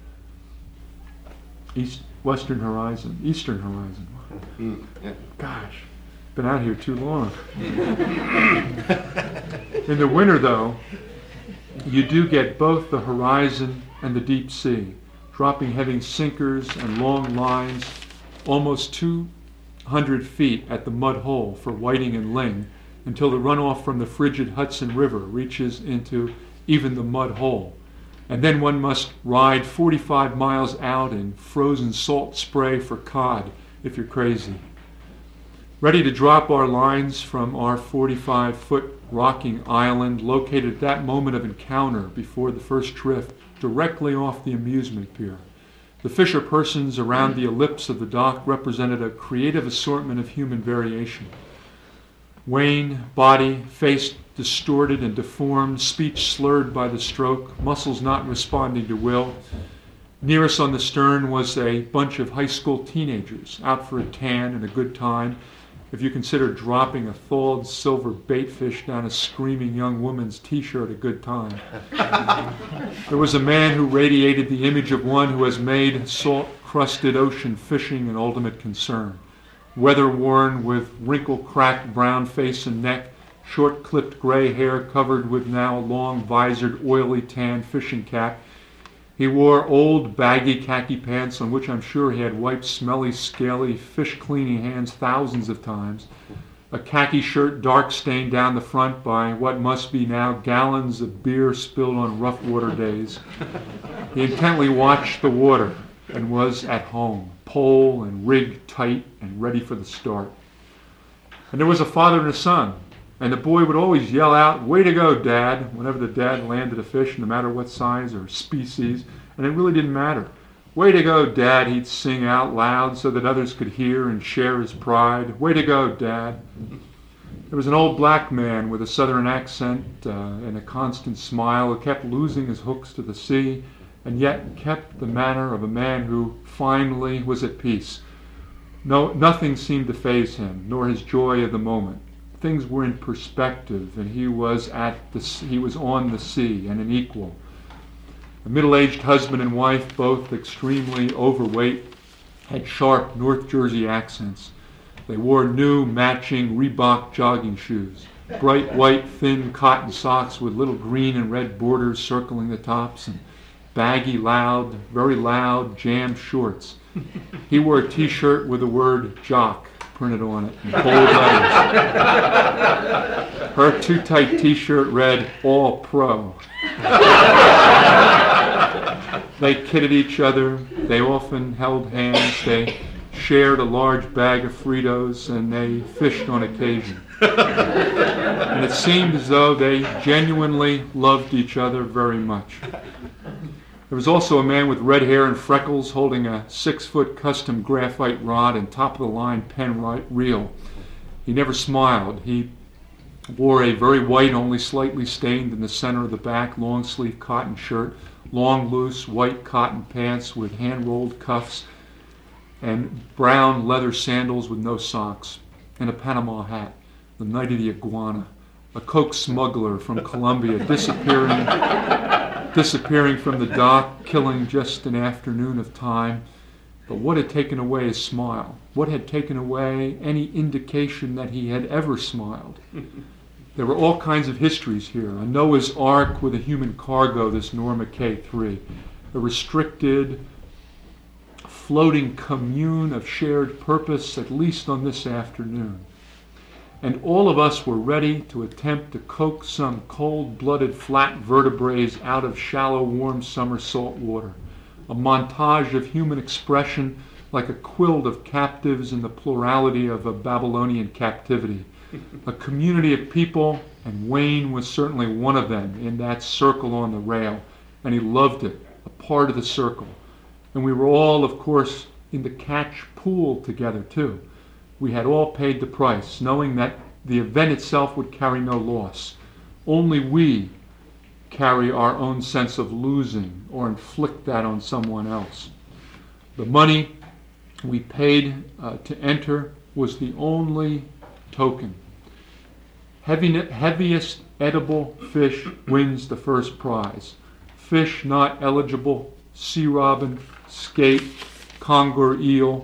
East, western horizon, eastern horizon. Mm, yeah. Gosh, been out here too long. In the winter, though, you do get both the horizon and the deep sea, dropping heavy sinkers and long lines almost two hundred feet at the mud hole for whiting and ling until the runoff from the frigid Hudson River reaches into even the mud hole. And then one must ride forty-five miles out in frozen salt spray for cod if you're crazy. Ready to drop our lines from our forty-five foot rocking island located at that moment of encounter before the first drift directly off the amusement pier. The fisher persons around the ellipse of the dock represented a creative assortment of human variation. Wan body, face distorted and deformed, speech slurred by the stroke, muscles not responding to will. Near us on the stern was a bunch of high school teenagers out for a tan and a good time, if you consider dropping a thawed silver baitfish down a screaming young woman's t-shirt a good time. There was a man who radiated the image of one who has made salt-crusted ocean fishing an ultimate concern. Weather-worn, with wrinkle-cracked brown face and neck, short-clipped gray hair covered with now long-visored, oily tan fishing cap. He wore old, baggy khaki pants on which I'm sure he had wiped smelly, scaly, fish-cleaning hands thousands of times. A khaki shirt dark stained down the front by what must be now gallons of beer spilled on rough water days. He intently watched the water and was at home, pole and rig tight and ready for the start. And there was a father and a son, and the boy would always yell out, "Way to go, Dad," whenever the dad landed a fish, no matter what size or species, and it really didn't matter. "Way to go, Dad," he'd sing out loud so that others could hear and share his pride. "Way to go, Dad." There was an old black man with a southern accent uh, and a constant smile who kept losing his hooks to the sea, and yet kept the manner of a man who finally was at peace. No, nothing seemed to faze him, nor his joy of the moment. Things were in perspective, and he was at the he was on the sea and an equal. A middle-aged husband and wife, both extremely overweight, had sharp North Jersey accents. They wore new matching Reebok jogging shoes, bright white thin cotton socks with little green and red borders circling the tops, and baggy, loud, very loud, jammed shorts. He wore a t-shirt with the word "jock" printed on it in bold letters. Her too-tight t-shirt read "All Pro." They kidded each other. They often held hands. They shared a large bag of Fritos, and they fished on occasion. And it seemed as though they genuinely loved each other very much. There was also a man with red hair and freckles holding a six-foot custom graphite rod and top-of-the-line pen reel. He never smiled. He wore a very white, only slightly stained in the center of the back, long-sleeve cotton shirt, long, loose, white cotton pants with hand-rolled cuffs, and brown leather sandals with no socks, and a Panama hat, the night of the iguana, a coke smuggler from Colombia disappearing, disappearing from the dock, killing just an afternoon of time. But what had taken away his smile? What had taken away any indication that he had ever smiled? There were all kinds of histories here. A Noah's Ark with a human cargo, this Norma K three. A restricted, floating commune of shared purpose, at least on this afternoon. And all of us were ready to attempt to coax some cold-blooded flat vertebrates out of shallow, warm summer salt water. A montage of human expression like a quilt of captives in the plurality of a Babylonian captivity. A community of people, and Wayne was certainly one of them in that circle on the rail, and he loved it, a part of the circle. And we were all, of course, in the catch pool together, too. We had all paid the price, knowing that the event itself would carry no loss. Only we carry our own sense of losing or inflict that on someone else. The money we paid uh, to enter was the only token. Heavy, heaviest edible fish wins the first prize. Fish not eligible: sea robin, skate, conger eel,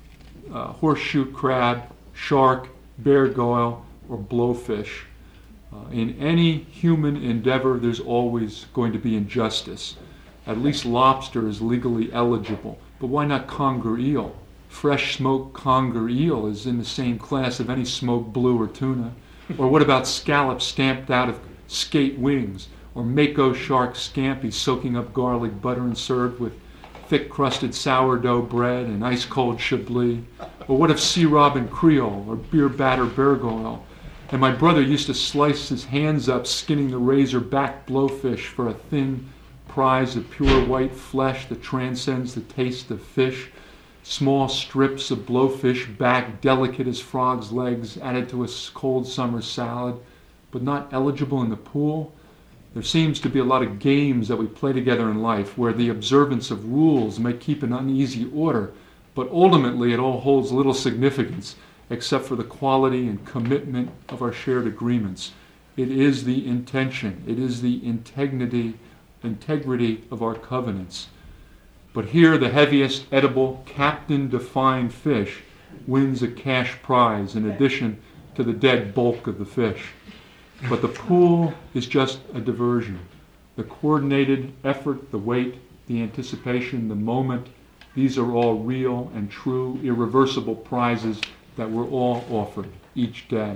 uh, horseshoe crab, shark, beargoyle, or blowfish. Uh, in any human endeavor, there's always going to be injustice. At least lobster is legally eligible, but why not conger eel? Fresh smoked conger eel is in the same class of any smoked blue or tuna. Or what about scallops stamped out of skate wings? Or mako shark scampi soaking up garlic butter and served with thick-crusted sourdough bread and ice-cold chablis? Or what if sea robin creole or beer batter beargoyle? And my brother used to slice his hands up skinning the razor-back blowfish for a thin prize of pure white flesh that transcends the taste of fish. Small strips of blowfish back, delicate as frogs' legs, added to a cold summer salad, but not eligible in the pool. There seems to be a lot of games that we play together in life where the observance of rules may keep an uneasy order, but ultimately it all holds little significance except for the quality and commitment of our shared agreements. It is the intention, it is the integrity, integrity of our covenants. But here the heaviest edible captain-defined fish wins a cash prize in addition to the dead bulk of the fish. But the pool is just a diversion. The coordinated effort, the weight, the anticipation, the moment, these are all real and true, irreversible prizes that were all offered each day.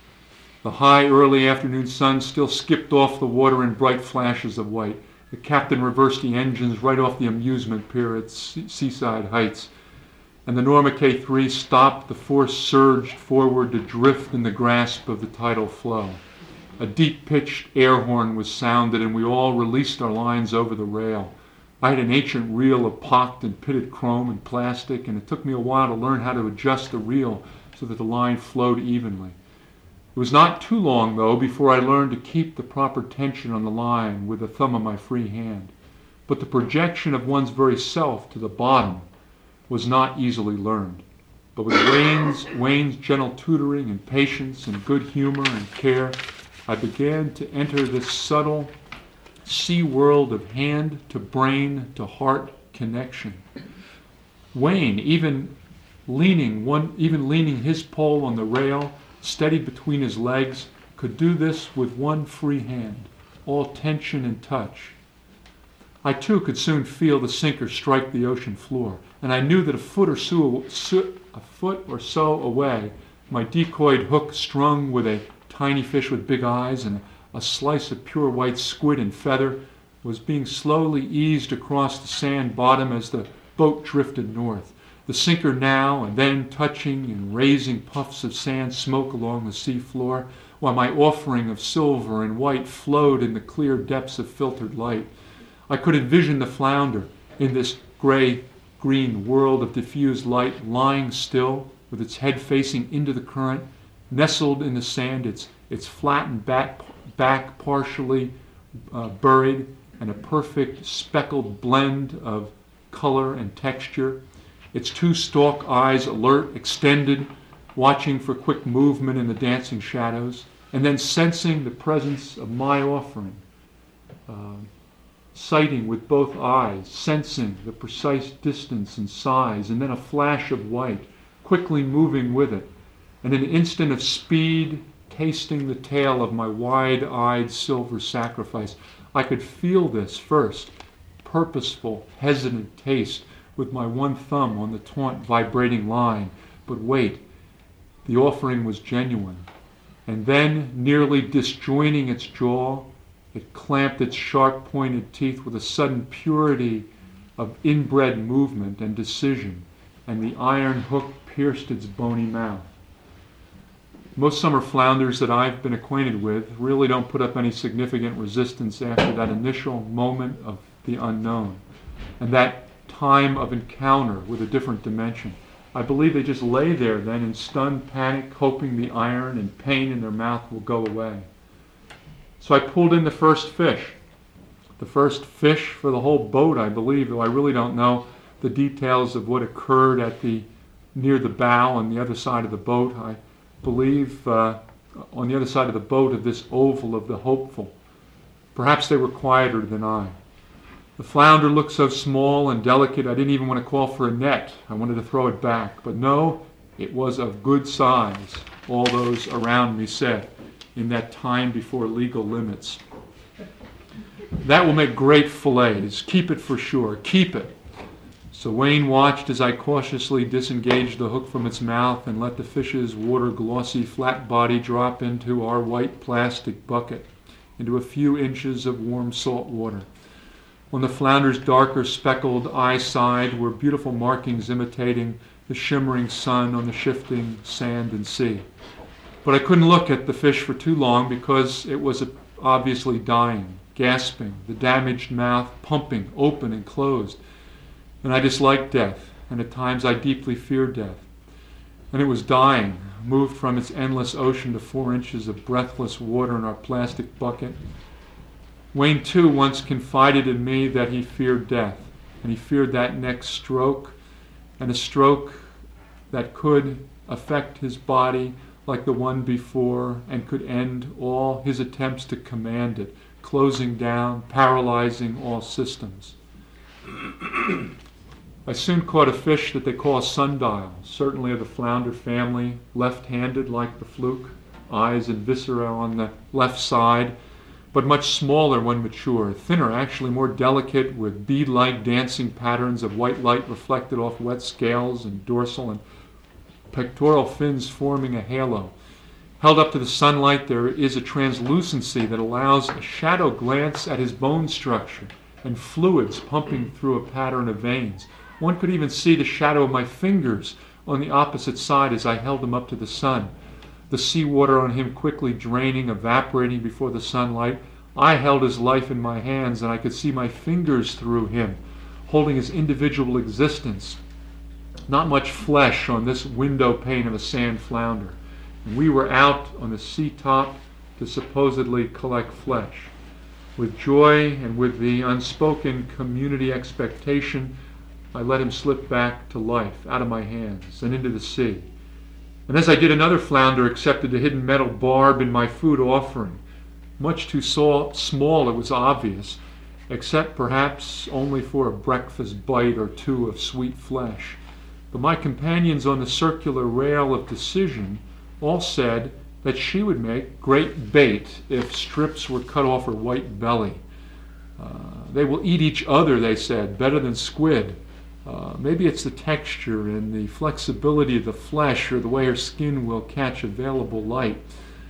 The high early afternoon sun still skipped off the water in bright flashes of white. The captain reversed the engines right off the amusement pier at Seaside Heights, and the Norma K three stopped. The force surged forward to drift in the grasp of the tidal flow. A deep-pitched air horn was sounded, and we all released our lines over the rail. I had an ancient reel of pocked and pitted chrome and plastic, and it took me a while to learn how to adjust the reel so that the line flowed evenly. It was not too long, though, before I learned to keep the proper tension on the line with the thumb of my free hand. But the projection of one's very self to the bottom was not easily learned. But with Wayne's, Wayne's gentle tutoring and patience and good humor and care, I began to enter this subtle sea world of hand to brain to heart connection. Wayne, even leaning one, even leaning his pole on the rail, steady between his legs, could do this with one free hand, all tension and touch. I too could soon feel the sinker strike the ocean floor, and I knew that a foot or so, a foot or so away, my decoyed hook strung with a tiny fish with big eyes and a slice of pure white squid and feather was being slowly eased across the sand bottom as the boat drifted north. The sinker now and then touching and raising puffs of sand smoke along the sea floor, while my offering of silver and white flowed in the clear depths of filtered light. I could envision the flounder in this gray-green world of diffused light, lying still, with its head facing into the current, nestled in the sand, its, its flattened back, back partially uh, buried, and a perfect speckled blend of color and texture, its two stalk eyes alert, extended, watching for quick movement in the dancing shadows, and then sensing the presence of my offering, uh, sighting with both eyes, sensing the precise distance and size, and then a flash of white, quickly moving with it, and an instant of speed, tasting the tail of my wide-eyed silver sacrifice. I could feel this first, purposeful, hesitant taste, with my one thumb on the taut, vibrating line. But wait, the offering was genuine. And then, nearly disjoining its jaw, it clamped its sharp-pointed teeth with a sudden purity of inbred movement and decision, and the iron hook pierced its bony mouth. Most summer flounders that I've been acquainted with really don't put up any significant resistance after that initial moment of the unknown, and that time of encounter with a different dimension. I believe they just lay there then in stunned panic, hoping the iron and pain in their mouth will go away. So I pulled in the first fish. The first fish for the whole boat, I believe, though I really don't know the details of what occurred at the near the bow on the other side of the boat. I believe uh, on the other side of the boat of this oval of the hopeful. Perhaps they were quieter than I. The flounder looked so small and delicate I didn't even want to call for a net. I wanted to throw it back. But no, it was of good size, all those around me said, in that time before legal limits. That will make great fillets. Keep it for sure. Keep it. So Wayne watched as I cautiously disengaged the hook from its mouth and let the fish's water-glossy flat body drop into our white plastic bucket, into a few inches of warm salt water. On the flounder's darker speckled eye side were beautiful markings imitating the shimmering sun on the shifting sand and sea. But I couldn't look at the fish for too long because it was obviously dying, gasping, the damaged mouth pumping open and closed. And I disliked death, and at times I deeply feared death. And it was dying, moved from its endless ocean to four inches of breathless water in our plastic bucket. Wayne, too, once confided in me that he feared death, and he feared that next stroke, and a stroke that could affect his body like the one before and could end all his attempts to command it, closing down, paralyzing all systems. I soon caught a fish that they call a sundial, certainly of the flounder family, left-handed like the fluke, eyes and viscera on the left side, but much smaller when mature, thinner, actually more delicate, with bead-like dancing patterns of white light reflected off wet scales and dorsal and pectoral fins forming a halo. Held up to the sunlight, there is a translucency that allows a shadow glance at his bone structure and fluids pumping through a pattern of veins. One could even see the shadow of my fingers on the opposite side as I held him up to the sun. The seawater on him quickly draining, evaporating before the sunlight. I held his life in my hands, and I could see my fingers through him, holding his individual existence. Not much flesh on this window pane of a sand flounder. And we were out on the sea top to supposedly collect flesh. With joy and with the unspoken community expectation, I let him slip back to life, out of my hands, and into the sea. And as I did, another flounder accepted the hidden metal barb in my food offering. Much too small, it was obvious, except perhaps only for a breakfast bite or two of sweet flesh. But my companions on the circular rail of decision all said that she would make great bait if strips were cut off her white belly. Uh, they will eat each other, they said, better than squid. Uh, maybe it's the texture and the flexibility of the flesh or the way her skin will catch available light.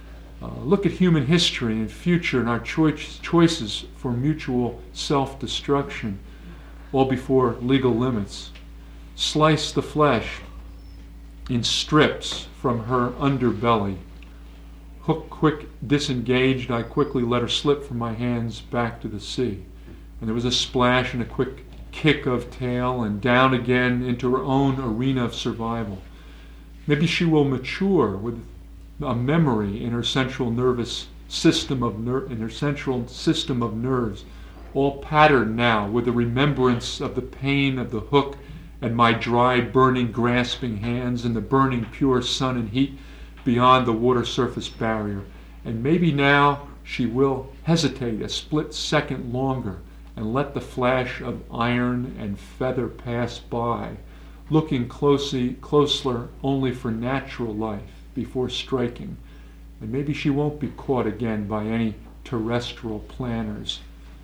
Uh, look at human history and future and our choice, choices for mutual self-destruction, all before legal limits. Slice the flesh in strips from her underbelly. Hook quick disengaged, I quickly let her slip from my hands back to the sea. And there was a splash and a quick kick of tail and down again into her own arena of survival. Maybe she will mature with a memory in her central nervous system of ner- in her central system of nerves, all patterned now with the remembrance of the pain of the hook and my dry, burning, grasping hands and the burning pure sun and heat beyond the water surface barrier. And maybe now she will hesitate a split second longer and let the flash of iron and feather pass by, looking closely, closer only for natural life before striking. And maybe she won't be caught again by any terrestrial planners.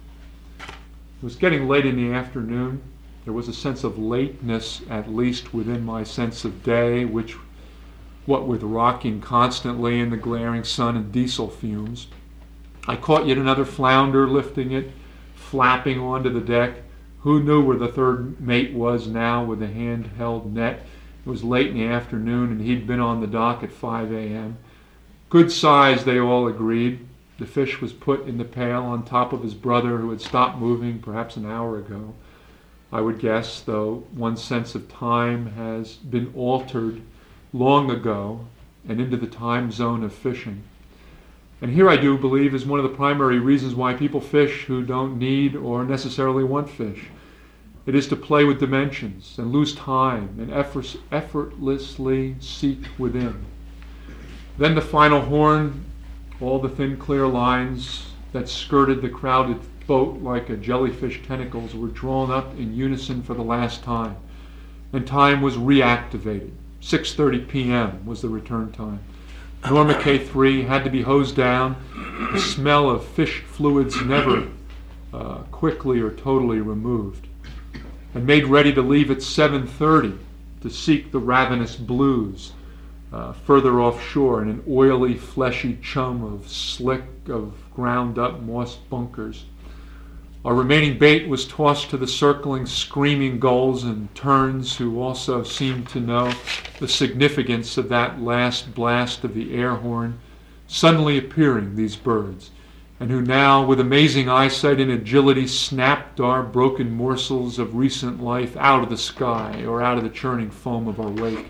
It was getting late in the afternoon. There was a sense of lateness, at least within my sense of day, which, what with rocking constantly in the glaring sun and diesel fumes. I caught yet another flounder, lifting it, flapping onto the deck. Who knew where the third mate was now with the handheld net? It was late in the afternoon, and he'd been on the dock at five a.m. Good size, they all agreed. The fish was put in the pail on top of his brother, who had stopped moving perhaps an hour ago. I would guess, though one's sense of time has been altered long ago and into the time zone of fishing. And here I do believe is one of the primary reasons why people fish who don't need or necessarily want fish. It is to play with dimensions and lose time and effort, effortlessly seek within. Then the final horn, all the thin clear lines that skirted the crowded boat like a jellyfish tentacles were drawn up in unison for the last time, and time was reactivated. six thirty p.m. was the return time. Norma K three had to be hosed down, the smell of fish fluids never uh, quickly or totally removed, and made ready to leave at seven thirty to seek the ravenous blues uh, further offshore in an oily, fleshy chum of slick, of ground-up moss bunkers. Our remaining bait was tossed to the circling, screaming gulls and terns, who also seemed to know the significance of that last blast of the air horn, suddenly appearing, these birds, and who now, with amazing eyesight and agility, snapped our broken morsels of recent life out of the sky or out of the churning foam of our wake.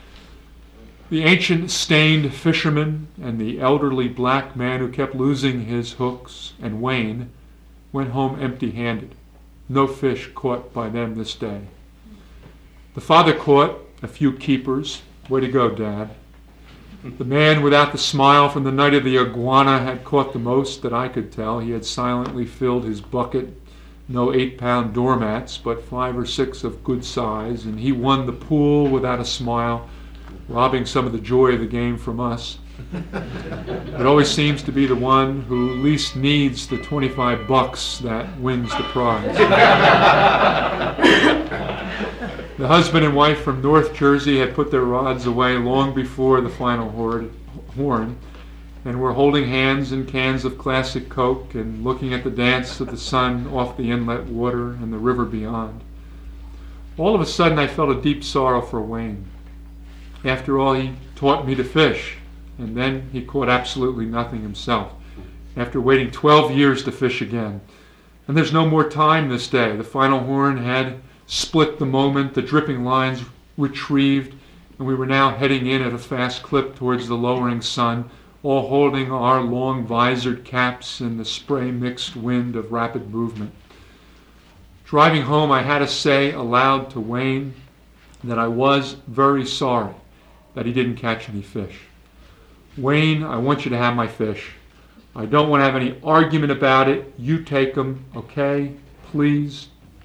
The ancient stained fisherman and the elderly black man who kept losing his hooks, and Wayne, went home empty-handed. No fish caught by them this day. The father caught a few keepers. Way to go, Dad. The man without the smile from the night of the iguana had caught the most that I could tell. He had silently filled his bucket, no eight-pound doormats, but five or six of good size, and he won the pool without a smile, robbing some of the joy of the game from us. It always seems to be the one who least needs the twenty-five bucks that wins the prize. The husband and wife from North Jersey had put their rods away long before the final horn, and were holding hands and cans of classic Coke and looking at the dance of the sun off the inlet water and the river beyond. All of a sudden I felt a deep sorrow for Wayne. After all, he taught me to fish. And then he caught absolutely nothing himself, after waiting twelve years to fish again. And there's no more time this day. The final horn had split the moment, the dripping lines retrieved, and we were now heading in at a fast clip towards the lowering sun, all holding our long visored caps in the spray-mixed wind of rapid movement. Driving home, I had to say aloud to Wayne that I was very sorry that he didn't catch any fish. Wayne, I want you to have my fish. I don't want to have any argument about it. You take them, okay? Please